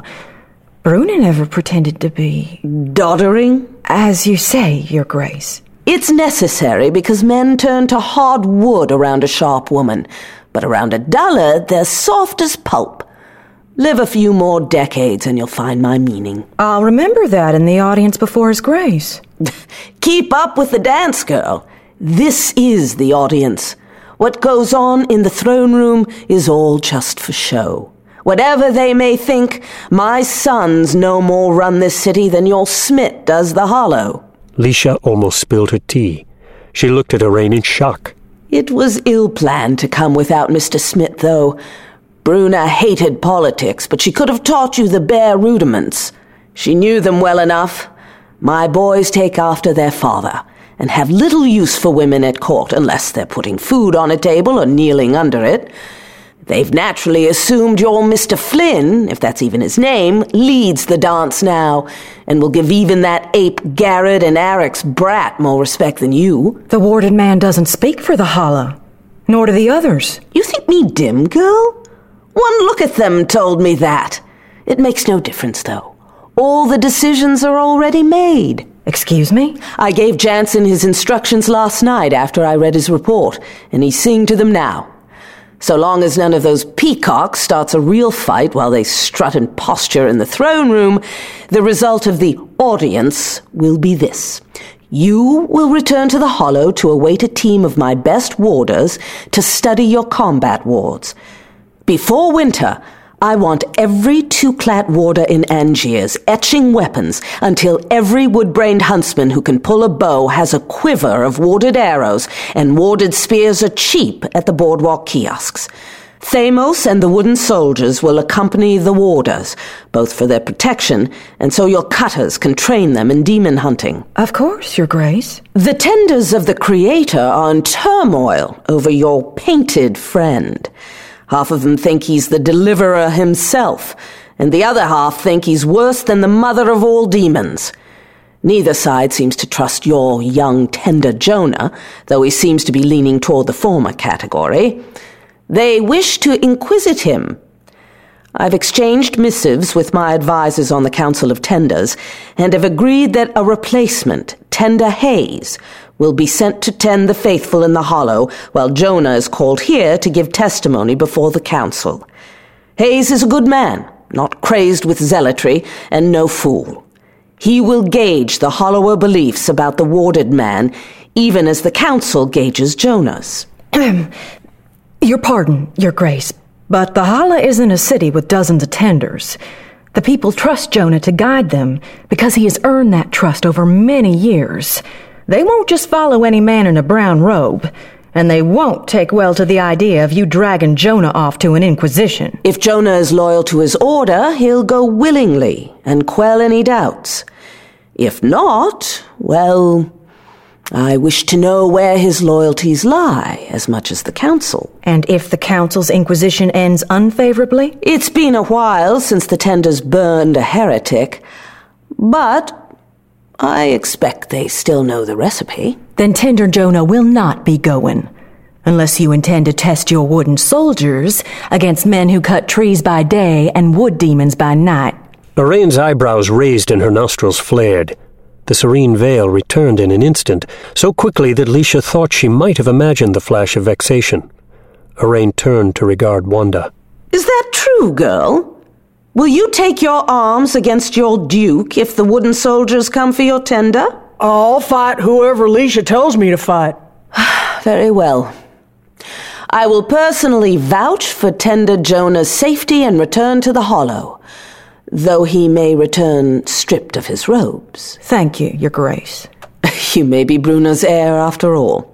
Bruna never pretended to be... doddering? As you say, Your Grace. It's necessary because men turn to hard wood around a sharp woman, but around a dullard, they're soft as pulp. Live a few more decades and you'll find my meaning. I'll remember that in the audience before His Grace. Keep up with the dance, girl. This is the audience. What goes on in the throne room is all just for show. Whatever they may think, my sons no more run this city than your Smith does the Hollow. Alicia almost spilled her tea. She looked at Arrayne in shock. It was ill-planned to come without Mr. Smith, though. Bruna hated politics, but she could have taught you the bare rudiments. She knew them well enough. My boys take after their father, and have little use for women at court unless they're putting food on a table or kneeling under it. They've naturally assumed your Mr. Flynn, if that's even his name, leads the dance now, and will give even that ape Garrett and Eric's brat more respect than you. The warded man doesn't speak for the Hollow, nor do the others. You think me dim, girl? One look at them told me that. It makes no difference, though. All the decisions are already made. Excuse me? I gave Jansen his instructions last night after I read his report, and he's seeing to them now. So long as none of those peacocks starts a real fight while they strut and posture in the throne room, the result of the audience will be this. You will return to the Hollow to await a team of my best warders to study your combat wards. Before winter, I want every two-clat warder in Angiers etching weapons until every wood-brained huntsman who can pull a bow has a quiver of warded arrows, and warded spears are cheap at the boardwalk kiosks. Thamos and the wooden soldiers will accompany the warders, both for their protection and so your cutters can train them in demon hunting. Of course, Your Grace. The tenders of the Creator are in turmoil over your painted friend. Half of them think he's the deliverer himself, and the other half think he's worse than the mother of all demons. Neither side seems to trust your young tender Jonah, though he seems to be leaning toward the former category. They wish to inquisit him. I've exchanged missives with my advisors on the Council of Tenders and have agreed that a replacement, Tender Hayes, will be sent to tend the faithful in the Hollow while Jonah is called here to give testimony before the Council. Hayes is a good man, not crazed with zealotry, and no fool. He will gauge the Hollower beliefs about the warded man, even as the Council gauges Jonah's. Your pardon, Your Grace, but the Hollow isn't a city with dozens of tenders. The people trust Jonah to guide them because he has earned that trust over many years. They won't just follow any man in a brown robe, and they won't take well to the idea of you dragging Jonah off to an inquisition. If Jonah is loyal to his order, he'll go willingly and quell any doubts. If not, well, I wish to know where his loyalties lie as much as the Council. And if the Council's inquisition ends unfavorably? It's been a while since the tenders burned a heretic, but I expect they still know the recipe. Then Tender Jonah will not be going, unless you intend to test your wooden soldiers against men who cut trees by day and wood demons by night. Lorraine's eyebrows raised and her nostrils flared. The serene veil returned in an instant, so quickly that Lisha thought she might have imagined the flash of vexation. Lorraine turned to regard Wanda. Is that true, girl? Will you take your arms against your duke if the wooden soldiers come for your tender? I'll fight whoever Lisha tells me to fight. Very well. I will personally vouch for Tender Jonah's safety and return to the Hollow, though he may return stripped of his robes. Thank you, Your Grace. You may be Bruna's heir after all.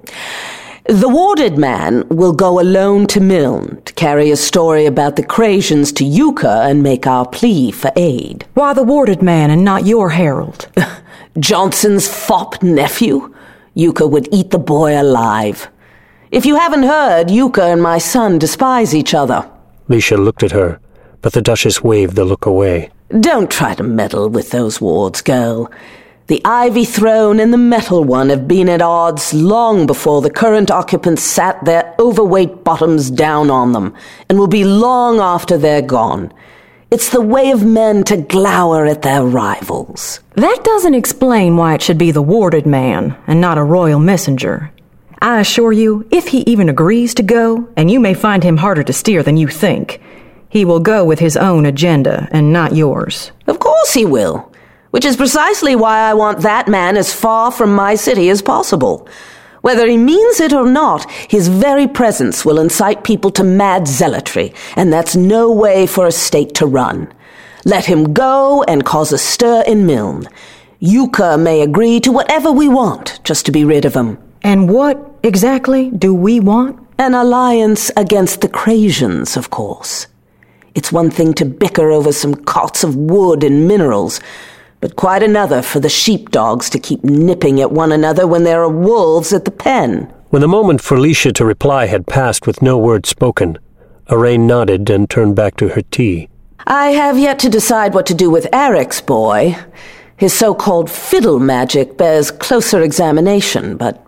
The warded man will go alone to Milne to carry a story about the Crasians to Yucca and make our plea for aid. Why the warded man and not your herald? Johnson's fop nephew? Yucca would eat the boy alive. If you haven't heard, Yucca and my son despise each other. Lisha looked at her, but the Duchess waved the look away. Don't try to meddle with those wards, girl. The Ivy Throne and the Metal One have been at odds long before the current occupants sat their overweight bottoms down on them, and will be long after they're gone. It's the way of men to glower at their rivals. That doesn't explain why it should be the warded man and not a royal messenger. I assure you, if he even agrees to go, and you may find him harder to steer than you think, he will go with his own agenda and not yours. Of course he will. Which is precisely why I want that man as far from my city as possible. Whether he means it or not, his very presence will incite people to mad zealotry, and that's no way for a state to run. Let him go and cause a stir in Milne. Yucca may agree to whatever we want, just to be rid of him. And what exactly do we want? An alliance against the Crasians, of course. It's one thing to bicker over some cots of wood and minerals, but quite another for the sheepdogs to keep nipping at one another when there are wolves at the pen. When the moment for Lisha to reply had passed with no word spoken, Lorraine nodded and turned back to her tea. I have yet to decide what to do with Eric's boy. His so-called fiddle magic bears closer examination, but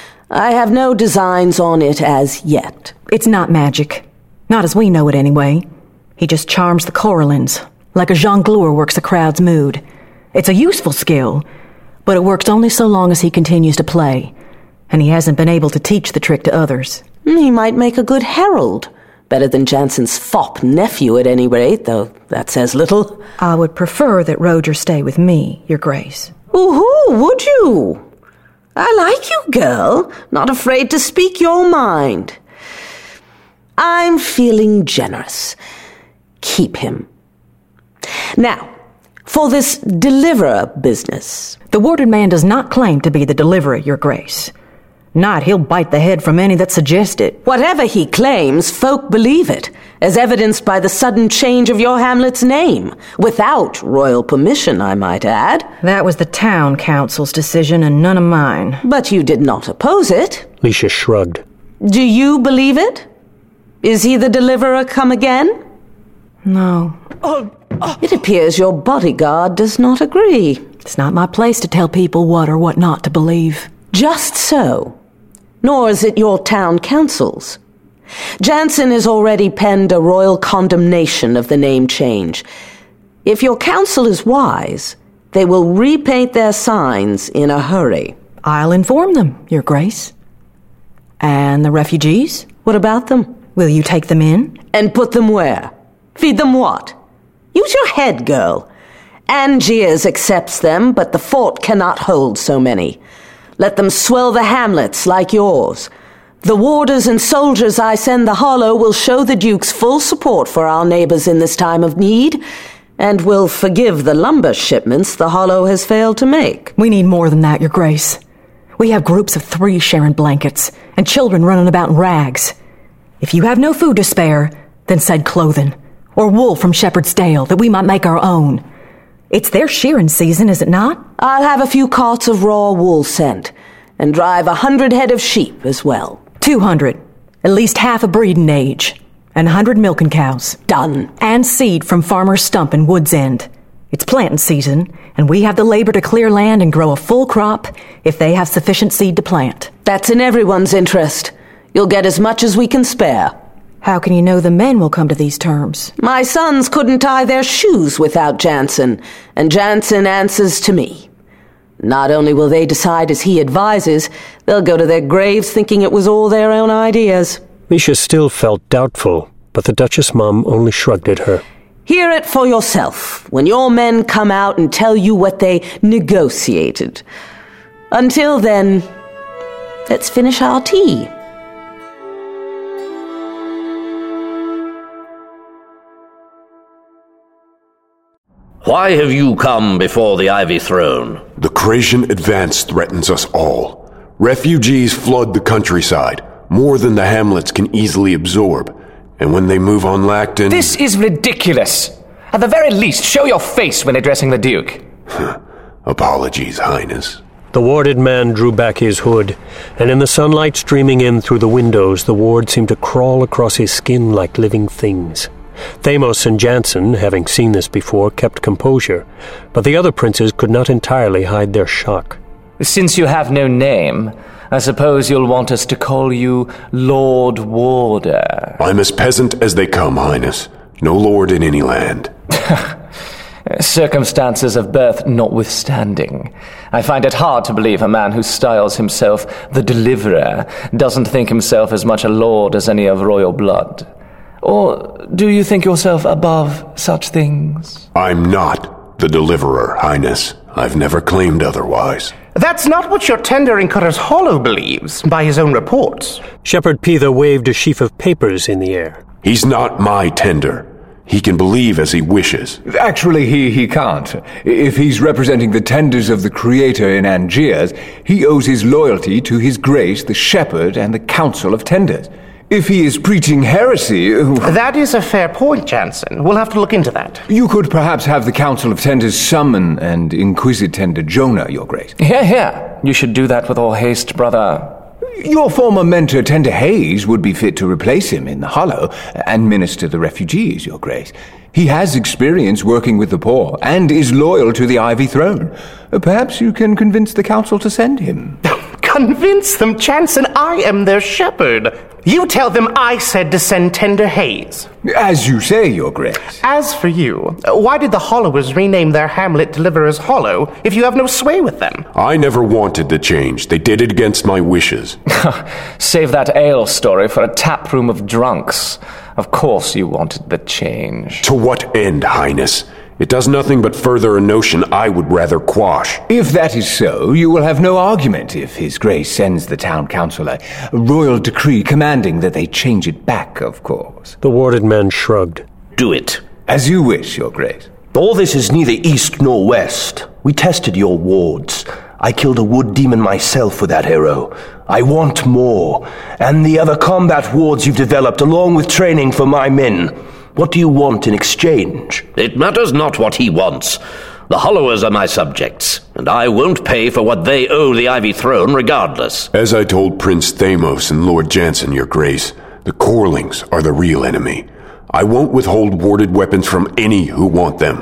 I have no designs on it as yet. It's not magic. Not as we know it, anyway. He just charms the Corallins, like a jongleur works a crowd's mood. It's a useful skill, but it works only so long as he continues to play, and he hasn't been able to teach the trick to others. He might make a good herald. Better than Jansen's fop nephew at any rate, though that says little. I would prefer that Roger stay with me, Your Grace. Ooh, would you? I like you, girl. Not afraid to speak your mind. I'm feeling generous. Keep him. Now, for this deliverer business. The warded man does not claim to be the deliverer, Your Grace. Not he'll bite the head from any that suggest it. Whatever he claims, folk believe it, as evidenced by the sudden change of your hamlet's name. Without royal permission, I might add. That was the town council's decision and none of mine. But you did not oppose it. Lisha shrugged. Do you believe it? Is he the deliverer come again? No. It appears your bodyguard does not agree. It's not my place to tell people what or what not to believe. Just so. Nor is it your town council's. Jansen has already penned a royal condemnation of the name change. If your council is wise, they will repaint their signs in a hurry. I'll inform them, Your Grace. And the refugees? What about them? Will you take them in? And put them where? Feed them what? Use your head, girl. Angiers accepts them, but the fort cannot hold so many. Let them swell the hamlets like yours. The warders and soldiers I send the Hollow will show the Duke's full support for our neighbors in this time of need, and will forgive the lumber shipments the Hollow has failed to make. We need more than that, Your Grace. We have groups of 3 sharing blankets, and children running about in rags. If you have no food to spare, then send clothing, or wool from Shepherd's Dale that we might make our own. It's their shearing season, is it not? I'll have a few carts of raw wool sent, and drive 100 head of sheep as well. 200. At least half a breeding age. And 100 milking cows. Done. And seed from Farmer's Stump in Woods End. It's planting season, and we have the labor to clear land and grow a full crop if they have sufficient seed to plant. That's in everyone's interest. You'll get as much as we can spare. How can you know the men will come to these terms? My sons couldn't tie their shoes without Jansen, and Jansen answers to me. Not only will they decide as he advises, they'll go to their graves thinking it was all their own ideas. Lisha still felt doubtful, but the Duchess Mum only shrugged at her. Hear it for yourself when your men come out and tell you what they negotiated. Until then, let's finish our tea. Why have you come before the Ivy Throne? The Krasian advance threatens us all. Refugees flood the countryside, more than the hamlets can easily absorb. And when they move on Lacton... This is ridiculous. At the very least, show your face when addressing the Duke. Apologies, Highness. The warded man drew back his hood, and in the sunlight streaming in through the windows, the ward seemed to crawl across his skin like living things. Thamos and Jansen, having seen this before, kept composure, but the other princes could not entirely hide their shock. Since you have no name, I suppose you'll want us to call you Lord Warder. I'm as peasant as they come, Highness. No lord in any land. Circumstances of birth notwithstanding, I find it hard to believe a man who styles himself the Deliverer doesn't think himself as much a lord as any of royal blood. Or do you think yourself above such things? I'm not the Deliverer, Highness. I've never claimed otherwise. That's not what your tender in Cutter's Hollow believes, by his own reports. Shepherd Peetha waved a sheaf of papers in the air. He's not my tender. He can believe as he wishes. Actually, he can't. If he's representing the tenders of the Creator in Angiers, he owes his loyalty to His Grace, the Shepherd, and the Council of Tenders. If he is preaching heresy... That is a fair point, Jansen. We'll have to look into that. You could perhaps have the Council of Tenders summon and inquisit Tender Jonah, Your Grace. Here. You should do that with all haste, brother. Your former mentor, Tender Hayes, would be fit to replace him in the Hollow and minister the refugees, Your Grace. He has experience working with the poor and is loyal to the Ivy Throne. Perhaps you can convince the Council to send him. Convince them, Jansen, I am their shepherd. You tell them I said to send Tender Hayes. As you say, Your Grace. As for you, why did the Hollowers rename their hamlet Deliverer's Hollow if you have no sway with them? I never wanted the change. They did it against my wishes. Save that ale story for a taproom of drunks. Of course you wanted the change. To what end, Highness? It does nothing but further a notion I would rather quash. If that is so, you will have no argument if His Grace sends the town council a royal decree commanding that they change it back, of course. The warded man shrugged. Do it. As you wish, Your Grace. All this is neither east nor west. We tested your wards. I killed a wood demon myself with that arrow. I want more, and the other combat wards you've developed along with training for my men. What do you want in exchange? It matters not what he wants. The Hollowers are my subjects, and I won't pay for what they owe the Ivy Throne regardless. As I told Prince Thamos and Lord Jansen, Your Grace, the Corlings are the real enemy. I won't withhold warded weapons from any who want them.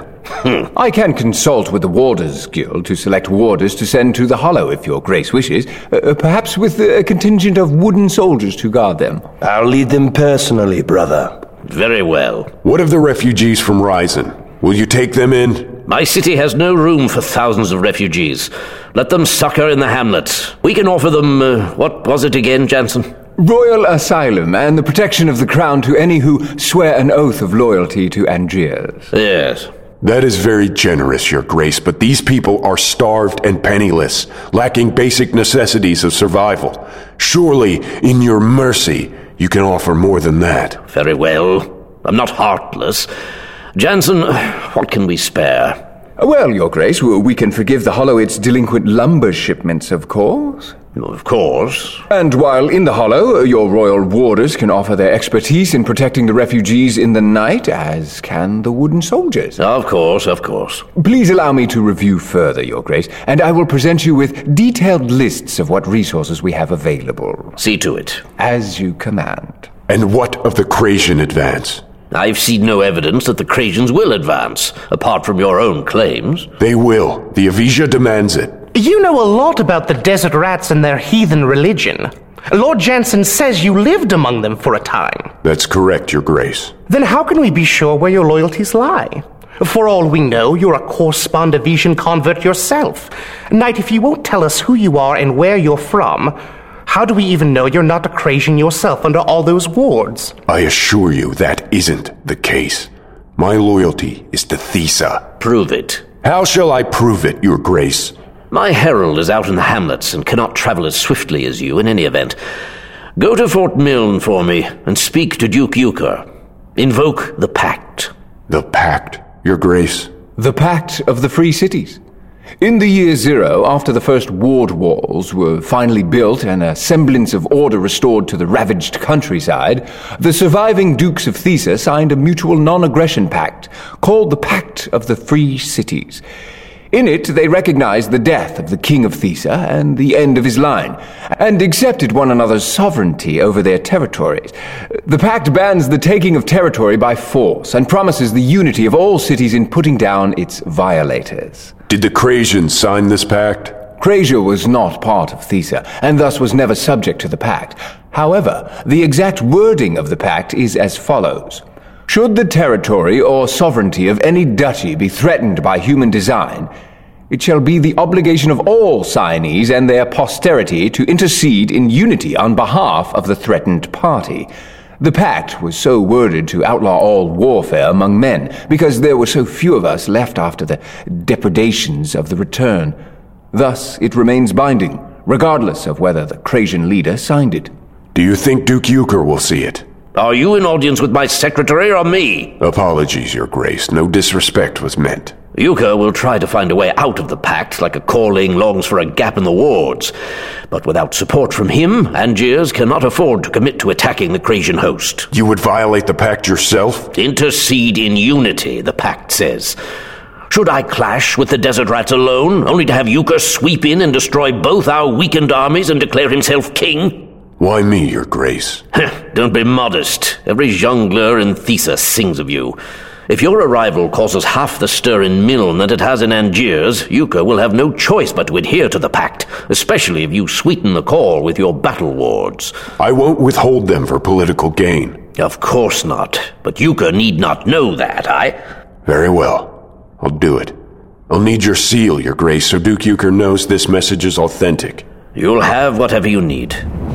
I can consult with the Warders Guild to select warders to send to the Hollow if Your Grace wishes, perhaps with a contingent of wooden soldiers to guard them. I'll lead them personally, brother. Very well. What of the refugees from Ryzen? Will you take them in? My city has no room for thousands of refugees. Let them succor in the hamlets. We can offer them, what was it again, Jansen? Royal asylum and the protection of the crown to any who swear an oath of loyalty to Angiers. Yes. That is very generous, Your Grace, but these people are starved and penniless, lacking basic necessities of survival. Surely, in your mercy, you can offer more than that. Very well. I'm not heartless. Jansen, what can we spare? Well, Your Grace, we can forgive the Hollow its delinquent lumber shipments, of course. Of course. And while in the Hollow, your royal warders can offer their expertise in protecting the refugees in the night, as can the wooden soldiers. Of course, of course. Please allow me to review further, Your Grace, and I will present you with detailed lists of what resources we have available. See to it. As you command. And what of the Krasian advance? I've seen no evidence that the Krasians will advance, apart from your own claims. They will. The Avisia demands it. You know a lot about the desert rats and their heathen religion. Lord Jansen says you lived among them for a time. That's correct, Your Grace. Then how can we be sure where your loyalties lie? For all we know, you're a correspond Avisian convert yourself. Knight, if you won't tell us who you are and where you're from, how do we even know you're not a Krasian yourself under all those wards? I assure you that isn't the case. My loyalty is to Thesa. Prove it. How shall I prove it, Your Grace? My herald is out in the hamlets and cannot travel as swiftly as you in any event. Go to Fort Milne for me and speak to Duke Euchre. Invoke the Pact. The Pact, Your Grace? The Pact of the Free Cities. In the year 0, after the first ward walls were finally built and a semblance of order restored to the ravaged countryside, the surviving Dukes of Thesa signed a mutual non-aggression pact called the Pact of the Free Cities. In it, they recognized the death of the King of Thesa and the end of his line, and accepted one another's sovereignty over their territories. The pact bans the taking of territory by force and promises the unity of all cities in putting down its violators. Did the Krasians sign this pact? Krasia was not part of Thesa, and thus was never subject to the pact. However, the exact wording of the pact is as follows. Should the territory or sovereignty of any duchy be threatened by human design, it shall be the obligation of all Signese and their posterity to intercede in unity on behalf of the threatened party. The pact was so worded to outlaw all warfare among men, because there were so few of us left after the depredations of the return. Thus, it remains binding, regardless of whether the Krasian leader signed it. Do you think Duke Euchre will see it? Are you in audience with my secretary or me? Apologies, Your Grace. No disrespect was meant. Euchre will try to find a way out of the pact like a Corling longs for a gap in the wards. But without support from him, Angiers cannot afford to commit to attacking the Krasian host. You would violate the pact yourself? Intercede in unity, the pact says. Should I clash with the desert rats alone, only to have Euchre sweep in and destroy both our weakened armies and declare himself king? Why me, Your Grace? Don't be modest. Every jongleur in Thesa sings of you. If your arrival causes half the stir in Milne that it has in Angiers, Euchre will have no choice but to adhere to the pact, especially if you sweeten the call with your battle wards. I won't withhold them for political gain. Of course not, but Euchre need not know that, Very well. I'll do it. I'll need your seal, Your Grace, so Duke Euchre knows this message is authentic. You'll have whatever you need.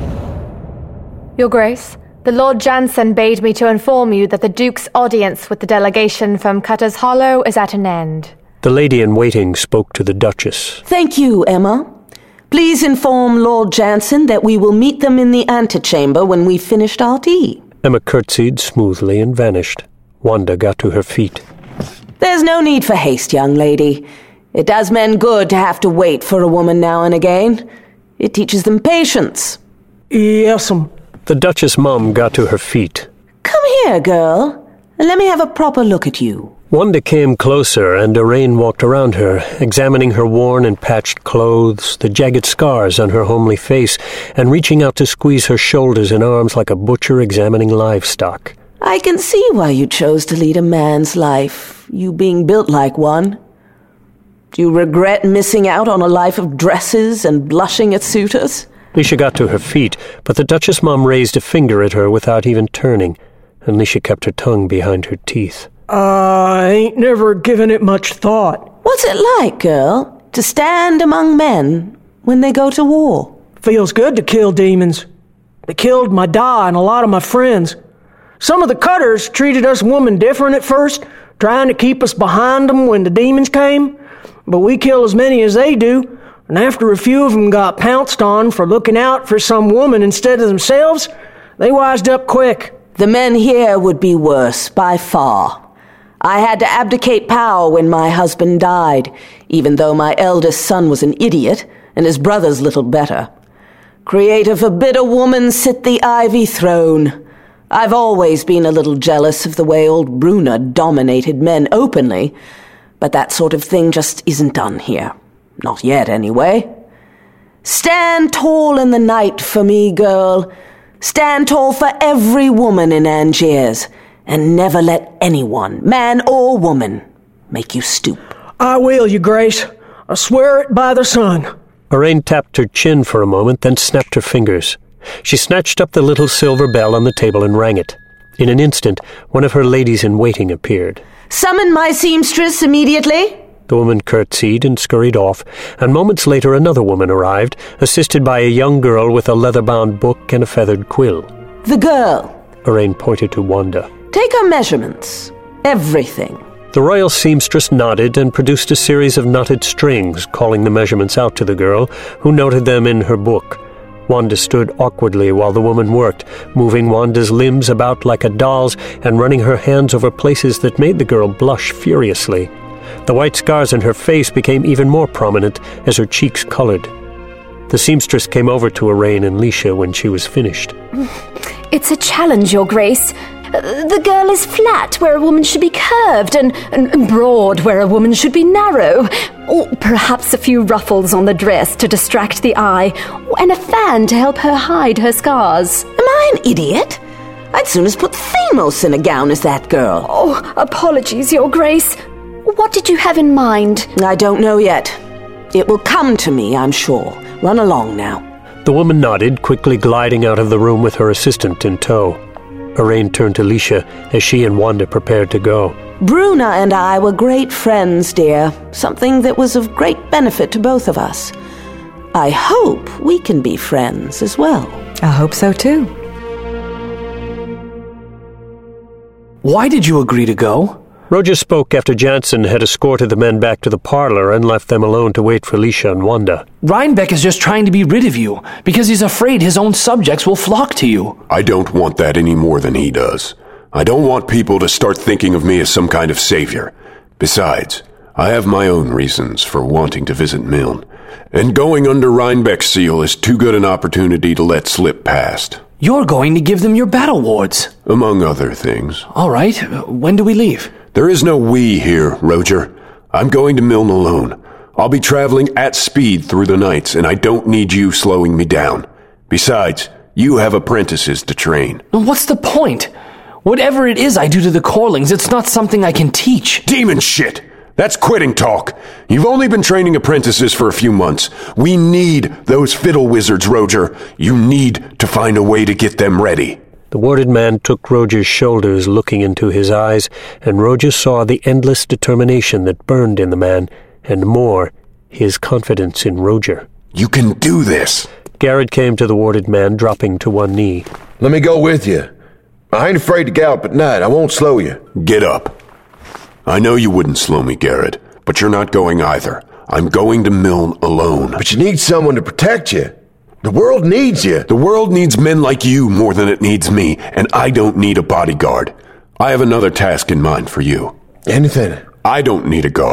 Your Grace, the Lord Jansen bade me to inform you that the Duke's audience with the delegation from Cutter's Hollow is at an end. The lady-in-waiting spoke to the Duchess. Thank you, Emma. Please inform Lord Jansen that we will meet them in the antechamber when we've finished our tea. Emma curtsied smoothly and vanished. Wanda got to her feet. There's no need for haste, young lady. It does men good to have to wait for a woman now and again. It teaches them patience. Yes'm. The Duchess' mum got to her feet. Come here, girl, and let me have a proper look at you. Wanda came closer, and Arain walked around her, examining her worn and patched clothes, the jagged scars on her homely face, and reaching out to squeeze her shoulders and arms like a butcher examining livestock. I can see why you chose to lead a man's life, you being built like one. Do you regret missing out on a life of dresses and blushing at suitors? Lisha got to her feet, but the Duchess' mum raised a finger at her without even turning, and Lisha kept her tongue behind her teeth. I ain't never given it much thought. What's it like, girl, to stand among men when they go to war? Feels good to kill demons. They killed my da and a lot of my friends. Some of the cutters treated us women different at first, trying to keep us behind them when the demons came. But we kill as many as they do, and after a few of them got pounced on for looking out for some woman instead of themselves, they wised up quick. The men here would be worse, by far. I had to abdicate power when my husband died, even though my eldest son was an idiot, and his brother's little better. Creator forbid a woman sit the ivy throne. I've always been a little jealous of the way old Bruna dominated men openly, but that sort of thing just isn't done here. Not yet, anyway. Stand tall in the night for me, girl. Stand tall for every woman in Angiers, and never let anyone, man or woman, make you stoop. I will, your grace. I swear it by the sun. Arain tapped her chin for a moment, then snapped her fingers. She snatched up the little silver bell on the table and rang it. In an instant, one of her ladies-in-waiting appeared. Summon my seamstress immediately. The woman curtsied and scurried off, and moments later another woman arrived, assisted by a young girl with a leather-bound book and a feathered quill. The girl. Arain pointed to Wanda. Take her measurements. Everything. The royal seamstress nodded and produced a series of knotted strings, calling the measurements out to the girl, who noted them in her book. Wanda stood awkwardly while the woman worked, moving Wanda's limbs about like a doll's and running her hands over places that made the girl blush furiously. The white scars on her face became even more prominent as her cheeks colored. The seamstress came over to Arain and Lisha when she was finished. It's a challenge, Your Grace. The girl is flat where a woman should be curved, and broad where a woman should be narrow. Or perhaps a few ruffles on the dress to distract the eye, and a fan to help her hide her scars. Am I an idiot? I'd soon as put Themos in a gown as that girl. Oh, apologies, Your Grace. What did you have in mind? I don't know yet. It will come to me, I'm sure. Run along now. The woman nodded, quickly gliding out of the room with her assistant in tow. Arain turned to Lisha as she and Wanda prepared to go. Bruna and I were great friends, dear. Something that was of great benefit to both of us. I hope we can be friends as well. I hope so, too. Why did you agree to go? Roger spoke after Jansen had escorted the men back to the parlor and left them alone to wait for Lisha and Wanda. Rhinebeck is just trying to be rid of you, because he's afraid his own subjects will flock to you. I don't want that any more than he does. I don't want people to start thinking of me as some kind of savior. Besides, I have my own reasons for wanting to visit Milne, and going under Rhinebeck's seal is too good an opportunity to let slip past. You're going to give them your battle wards. Among other things. All right. When do we leave? There is no we here, Roger. I'm going to Milne alone. I'll be traveling at speed through the nights, and I don't need you slowing me down. Besides, you have apprentices to train. What's the point? Whatever it is I do to the Corlings, it's not something I can teach. Demon shit! That's quitting talk. You've only been training apprentices for a few months. We need those fiddle wizards, Roger. You need to find a way to get them ready. The warded man took Roger's shoulders, looking into his eyes, and Roger saw the endless determination that burned in the man, and more, his confidence in Roger. You can do this. Garrett came to the warded man, dropping to one knee. Let me go with you. I ain't afraid to gallop at night. I won't slow you. Get up. I know you wouldn't slow me, Garrett, but you're not going either. I'm going to Milne alone. But you need someone to protect you. The world needs you. The world needs men like you more than it needs me, and I don't need a bodyguard. I have another task in mind for you. Anything? I don't need a guard.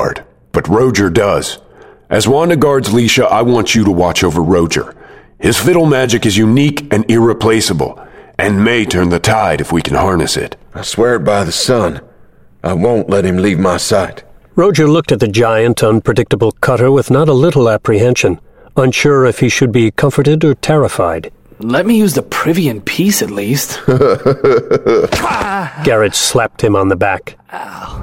But Roger does. As Wanda guards Leisha, I want you to watch over Roger. His fiddle magic is unique and irreplaceable, and may turn the tide if we can harness it. I swear it by the sun. I won't let him leave my sight. Roger looked at the giant, unpredictable cutter with not a little apprehension, unsure if he should be comforted or terrified. Let me use the Privian piece at least. Garrett slapped him on the back. Ow.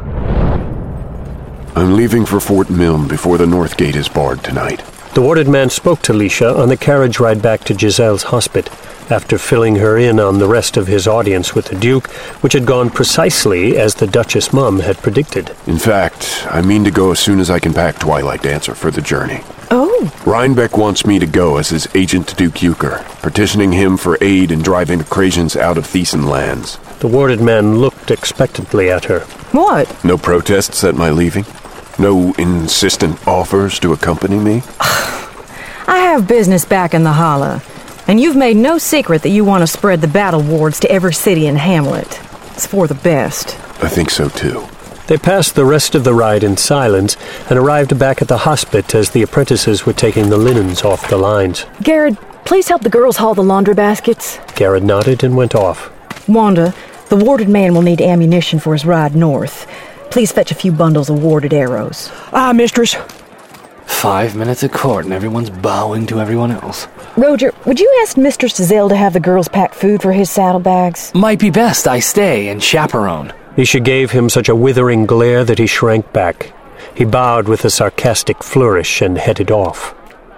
I'm leaving for Fort Milne before the North Gate is barred tonight. The warded man spoke to Leisha on the carriage ride back to Giselle's hospit, after filling her in on the rest of his audience with the Duke, which had gone precisely as the Duchess Mum had predicted. In fact, I mean to go as soon as I can pack Twilight Dancer for the journey. Oh. Rhinebeck wants me to go as his agent to Duke Euchre, petitioning him for aid in driving the Crasians out of Thesan lands. The warded man looked expectantly at her. What? No protests at my leaving? No insistent offers to accompany me? I have business back in the Hollow, and you've made no secret that you want to spread the battle wards to every city and hamlet. It's for the best. I think so, too. They passed the rest of the ride in silence and arrived back at the hospit as the apprentices were taking the linens off the lines. Garrett, please help the girls haul the laundry baskets. Garrett nodded and went off. Wanda, the warded man will need ammunition for his ride north. Please fetch a few bundles of warded arrows. Aye, mistress. 5 minutes at court and everyone's bowing to everyone else. Roger, would you ask Mistress Giselle to have the girls pack food for his saddlebags? Might be best I stay and chaperone. Leisha gave him such a withering glare that he shrank back. He bowed with a sarcastic flourish and headed off.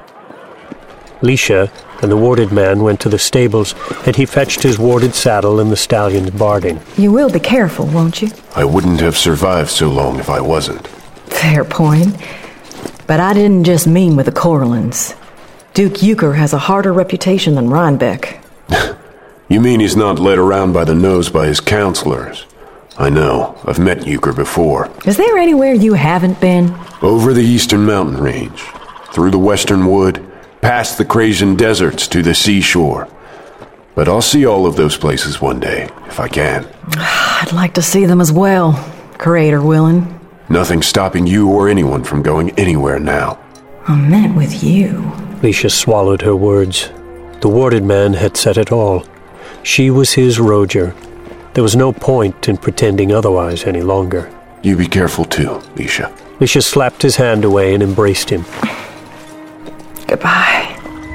Leisha and the warded man went to the stables, and he fetched his warded saddle and the stallion's barding. You will be careful, won't you? I wouldn't have survived so long if I wasn't. Fair point. But I didn't just mean with the Corlins. Duke Euchre has a harder reputation than Rhinebeck. You mean he's not led around by the nose by his counselors? I know. I've met Euchre before. Is there anywhere you haven't been? Over the eastern mountain range, through the western wood, past the Crasian deserts to the seashore. But I'll see all of those places one day, if I can. I'd like to see them as well, Creator willing. Nothing stopping you or anyone from going anywhere now. I meant with you. Leisha swallowed her words. The warded man had said it all. She was his Roger. There was no point in pretending otherwise any longer. You be careful too, Leisha. Leisha slapped his hand away and embraced him. Goodbye.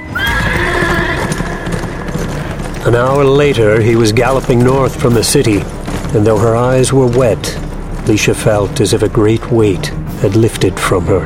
An hour later, he was galloping north from the city, and though her eyes were wet, Leisha felt as if a great weight had lifted from her.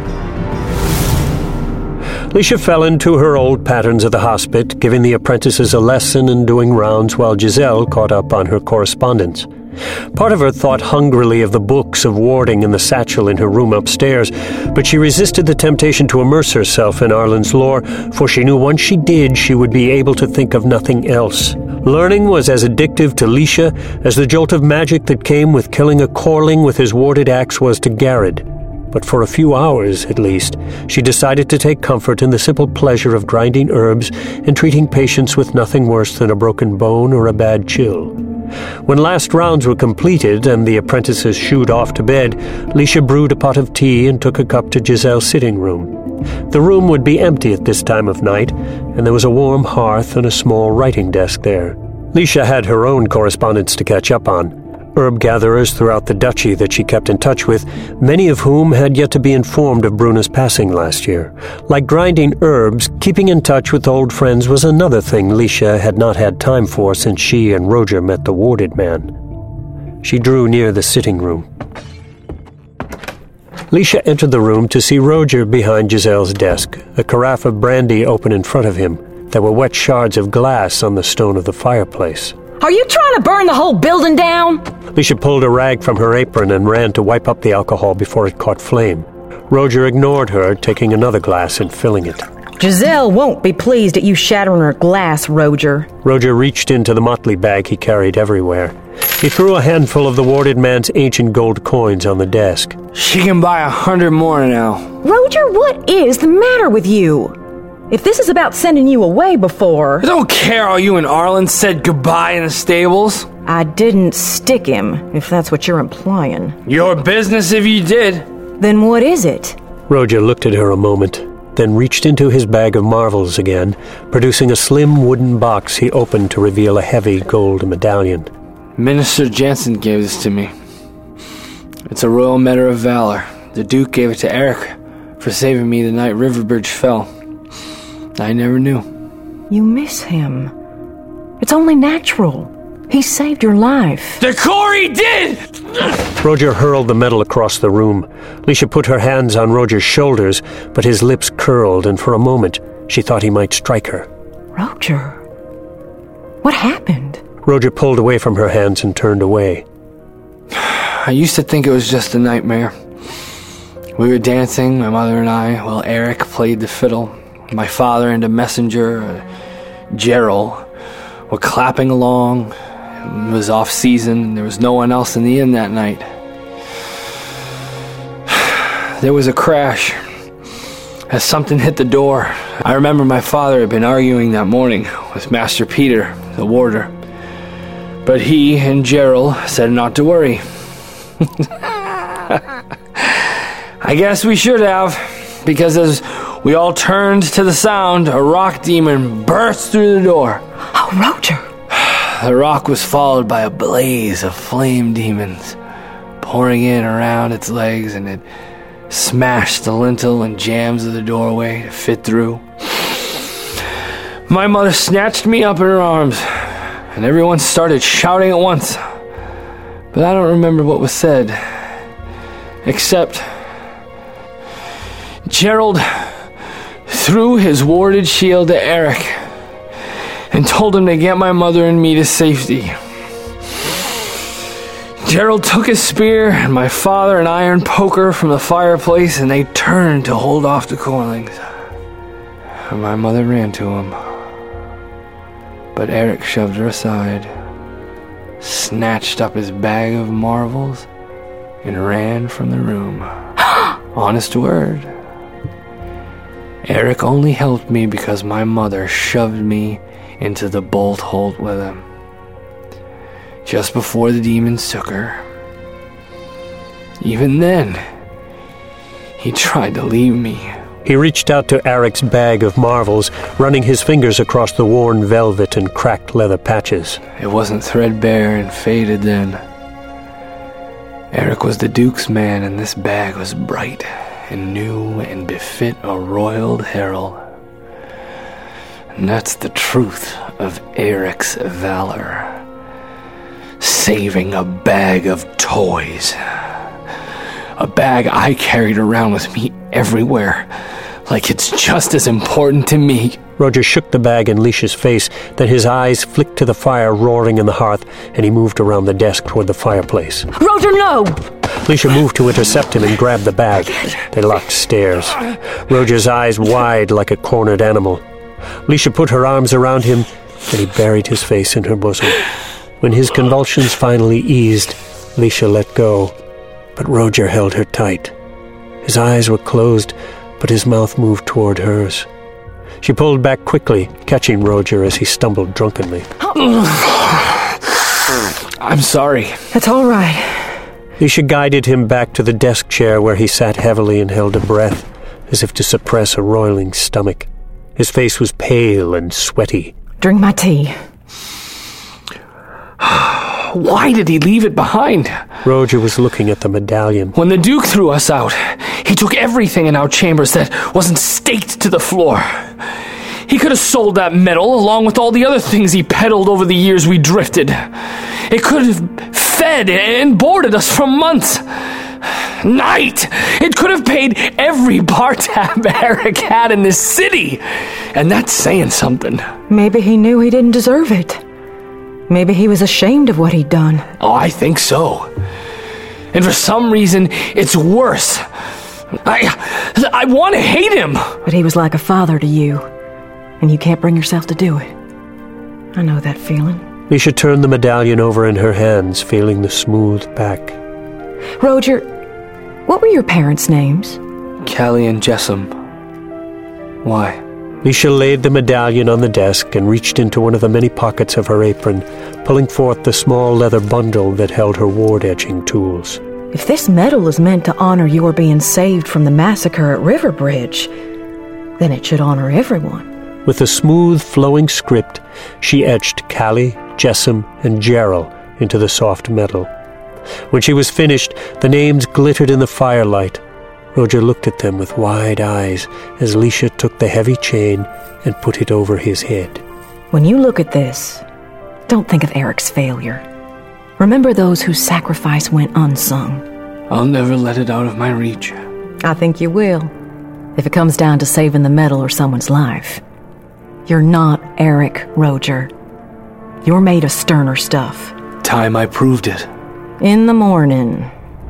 Leisha fell into her old patterns of the hospit, giving the apprentices a lesson and doing rounds while Giselle caught up on her correspondence. Part of her thought hungrily of the books of warding in the satchel in her room upstairs, but she resisted the temptation to immerse herself in Arlen's lore, for she knew once she did, she would be able to think of nothing else. Learning was as addictive to Leisha as the jolt of magic that came with killing a Corling with his warded axe was to Garrett. But for a few hours, at least, she decided to take comfort in the simple pleasure of grinding herbs and treating patients with nothing worse than a broken bone or a bad chill. When last rounds were completed and the apprentices shooed off to bed, Leisha brewed a pot of tea and took a cup to Giselle's sitting room. The room would be empty at this time of night, and there was a warm hearth and a small writing desk there. Leisha had her own correspondence to catch up on. Herb gatherers throughout the duchy that she kept in touch with, many of whom had yet to be informed of Bruna's passing last year. Like grinding herbs, keeping in touch with old friends was another thing Leisha had not had time for since she and Roger met the warded man. She drew near the sitting room. Leisha entered the room to see Roger behind Giselle's desk, a carafe of brandy open in front of him. There were wet shards of glass on the stone of the fireplace. Are you trying to burn the whole building down? Leisha pulled a rag from her apron and ran to wipe up the alcohol before it caught flame. Roger ignored her, taking another glass and filling it. Giselle won't be pleased at you shattering her glass, Roger. Roger reached into the motley bag he carried everywhere. He threw a handful of the warded man's ancient gold coins on the desk. She can buy 100 more now. Roger, what is the matter with you? If this is about sending you away before... I don't care how you and Arlen said goodbye in the stables. I didn't stick him, if that's what you're implying. Your business if you did. Then what is it? Roger looked at her a moment, then reached into his bag of marvels again, producing a slim wooden box he opened to reveal a heavy gold medallion. Minister Jansen gave this to me. It's a royal medal of valor. The Duke gave it to Eric for saving me the night Riverbridge fell. I never knew. You miss him. It's only natural. He saved your life. The Corey did! Roger hurled the medal across the room. Lisha put her hands on Roger's shoulders, but his lips curled, and for a moment she thought he might strike her. Roger, what happened? Roger pulled away from her hands and turned away. I used to think it was just a nightmare. We were dancing, my mother and I, while Eric played the fiddle. My father and a messenger, Gerald, were clapping along. It was off-season, and there was no one else in the inn that night. There was a crash as something hit the door. I remember my father had been arguing that morning with Master Peter, the warder. But he and Gerald said not to worry. I guess we should have, because as we all turned to the sound, a rock demon burst through the door. Oh, Roger! The rock was followed by a blaze of flame demons, pouring in around its legs, and it smashed the lintel and jambs of the doorway to fit through. My mother snatched me up in her arms, and everyone started shouting at once. But I don't remember what was said, except Gerald threw his warded shield to Eric and told him to get my mother and me to safety. Gerald took his spear and my father an iron poker from the fireplace, and they turned to hold off the Corlings. And my mother ran to him. But Eric shoved her aside, snatched up his bag of marvels, and ran from the room. Honest word. Eric only helped me because my mother shoved me into the bolt hole with him. Just before the demons took her. Even then, he tried to leave me. He reached out to Eric's bag of marvels, running his fingers across the worn velvet and cracked leather patches. It wasn't threadbare and faded then. Eric was the Duke's man, and this bag was bright and new and befit a royal herald. And that's the truth of Eric's valor. Saving a bag of toys. A bag I carried around with me everywhere, like it's just as important to me. Roger shook the bag in Lisha's face, then his eyes flicked to the fire roaring in the hearth, and he moved around the desk toward the fireplace. Roger, no! Lisha moved to intercept him and grabbed the bag. They locked stares. Roger's eyes wide like a cornered animal. Lisha put her arms around him, and he buried his face in her bosom. When his convulsions finally eased, Lisha let go, but Roger held her tight. His eyes were closed, but his mouth moved toward hers. She pulled back quickly, catching Roger as he stumbled drunkenly. I'm sorry. That's all right. Lisha guided him back to the desk chair where he sat heavily and held a breath, as if to suppress a roiling stomach. His face was pale and sweaty. Drink my tea. Why did he leave it behind? Roger was looking at the medallion. When the Duke threw us out, he took everything in our chambers that wasn't staked to the floor. He could have sold that medal along with all the other things he peddled over the years we drifted. It could have fed and boarded us for months. Night! It could have paid every bar tab Eric had in this city. And that's saying something. Maybe he knew he didn't deserve it. Maybe he was ashamed of what he'd done. Oh, I think so. And for some reason, it's worse. I want to hate him. But he was like a father to you, and you can't bring yourself to do it. I know that feeling. Lisha turned the medallion over in her hands, feeling the smooth back. Roger, what were your parents' names? Callie and Jessam. Why? Lisha laid the medallion on the desk and reached into one of the many pockets of her apron, pulling forth the small leather bundle that held her ward-etching tools. If this medal is meant to honor your being saved from the massacre at Riverbridge, then it should honor everyone. With a smooth, flowing script, she etched Callie, Jessam, and Gerald into the soft metal. When she was finished, the names glittered in the firelight. Roger looked at them with wide eyes as Leisha took the heavy chain and put it over his head. When you look at this, don't think of Eric's failure. Remember those whose sacrifice went unsung. I'll never let it out of my reach. I think you will, if it comes down to saving the medal or someone's life. You're not Eric, Roger. You're made of sterner stuff. Time I proved it. In the morning.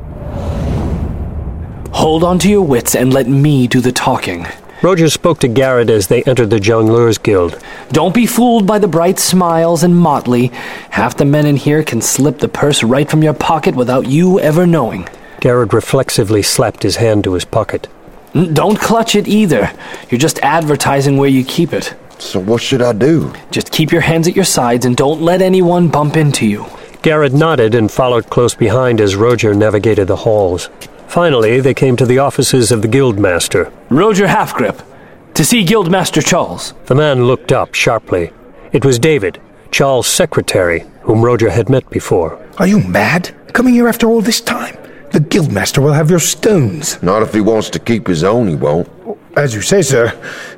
Hold on to your wits and let me do the talking. Roger spoke to Garrett as they entered the Jongleurs Guild. Don't be fooled by the bright smiles and motley. Half the men in here can slip the purse right from your pocket without you ever knowing. Garrett reflexively slapped his hand to his pocket. Don't clutch it either. You're just advertising where you keep it. So what should I do? Just keep your hands at your sides and don't let anyone bump into you. Garrett nodded and followed close behind as Roger navigated the halls. Finally, they came to the offices of the Guildmaster. Roger Halfgrip, to see Guildmaster Charles. The man looked up sharply. It was David, Charles' secretary, whom Roger had met before. Are you mad? Coming here after all this time? The Guildmaster will have your stones. Not if he wants to keep his own, he won't. As you say, sir.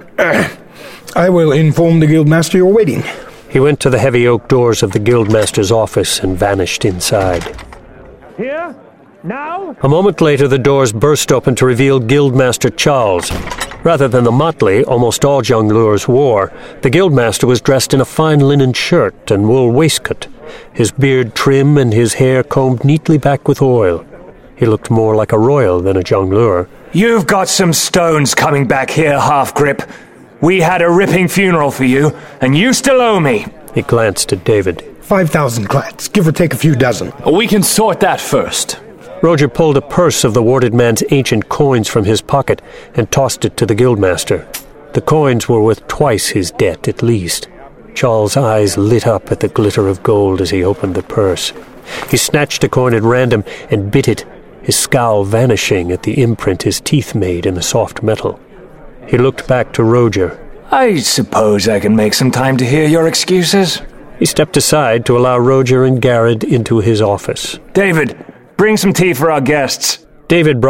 I will inform the Guildmaster you're waiting. He went to the heavy oak doors of the Guildmaster's office and vanished inside. Here? Now? A moment later, the doors burst open to reveal Guildmaster Charles. Rather than the motley almost all jongleurs wore, the Guildmaster was dressed in a fine linen shirt and wool waistcoat, his beard trim and his hair combed neatly back with oil. He looked more like a royal than a jongleur. You've got some stones coming back here, Halfgrip. We had a ripping funeral for you, and you still owe me. He glanced at David. 5,000 clats, give or take a few dozen. We can sort that first. Roger pulled a purse of the warded man's ancient coins from his pocket and tossed it to the Guildmaster. The coins were worth twice his debt, at least. Charles' eyes lit up at the glitter of gold as he opened the purse. He snatched a coin at random and bit it, his scowl vanishing at the imprint his teeth made in the soft metal. He looked back to Roger. I suppose I can make some time to hear your excuses. He stepped aside to allow Roger and Garrett into his office. David, bring some tea for our guests. David brought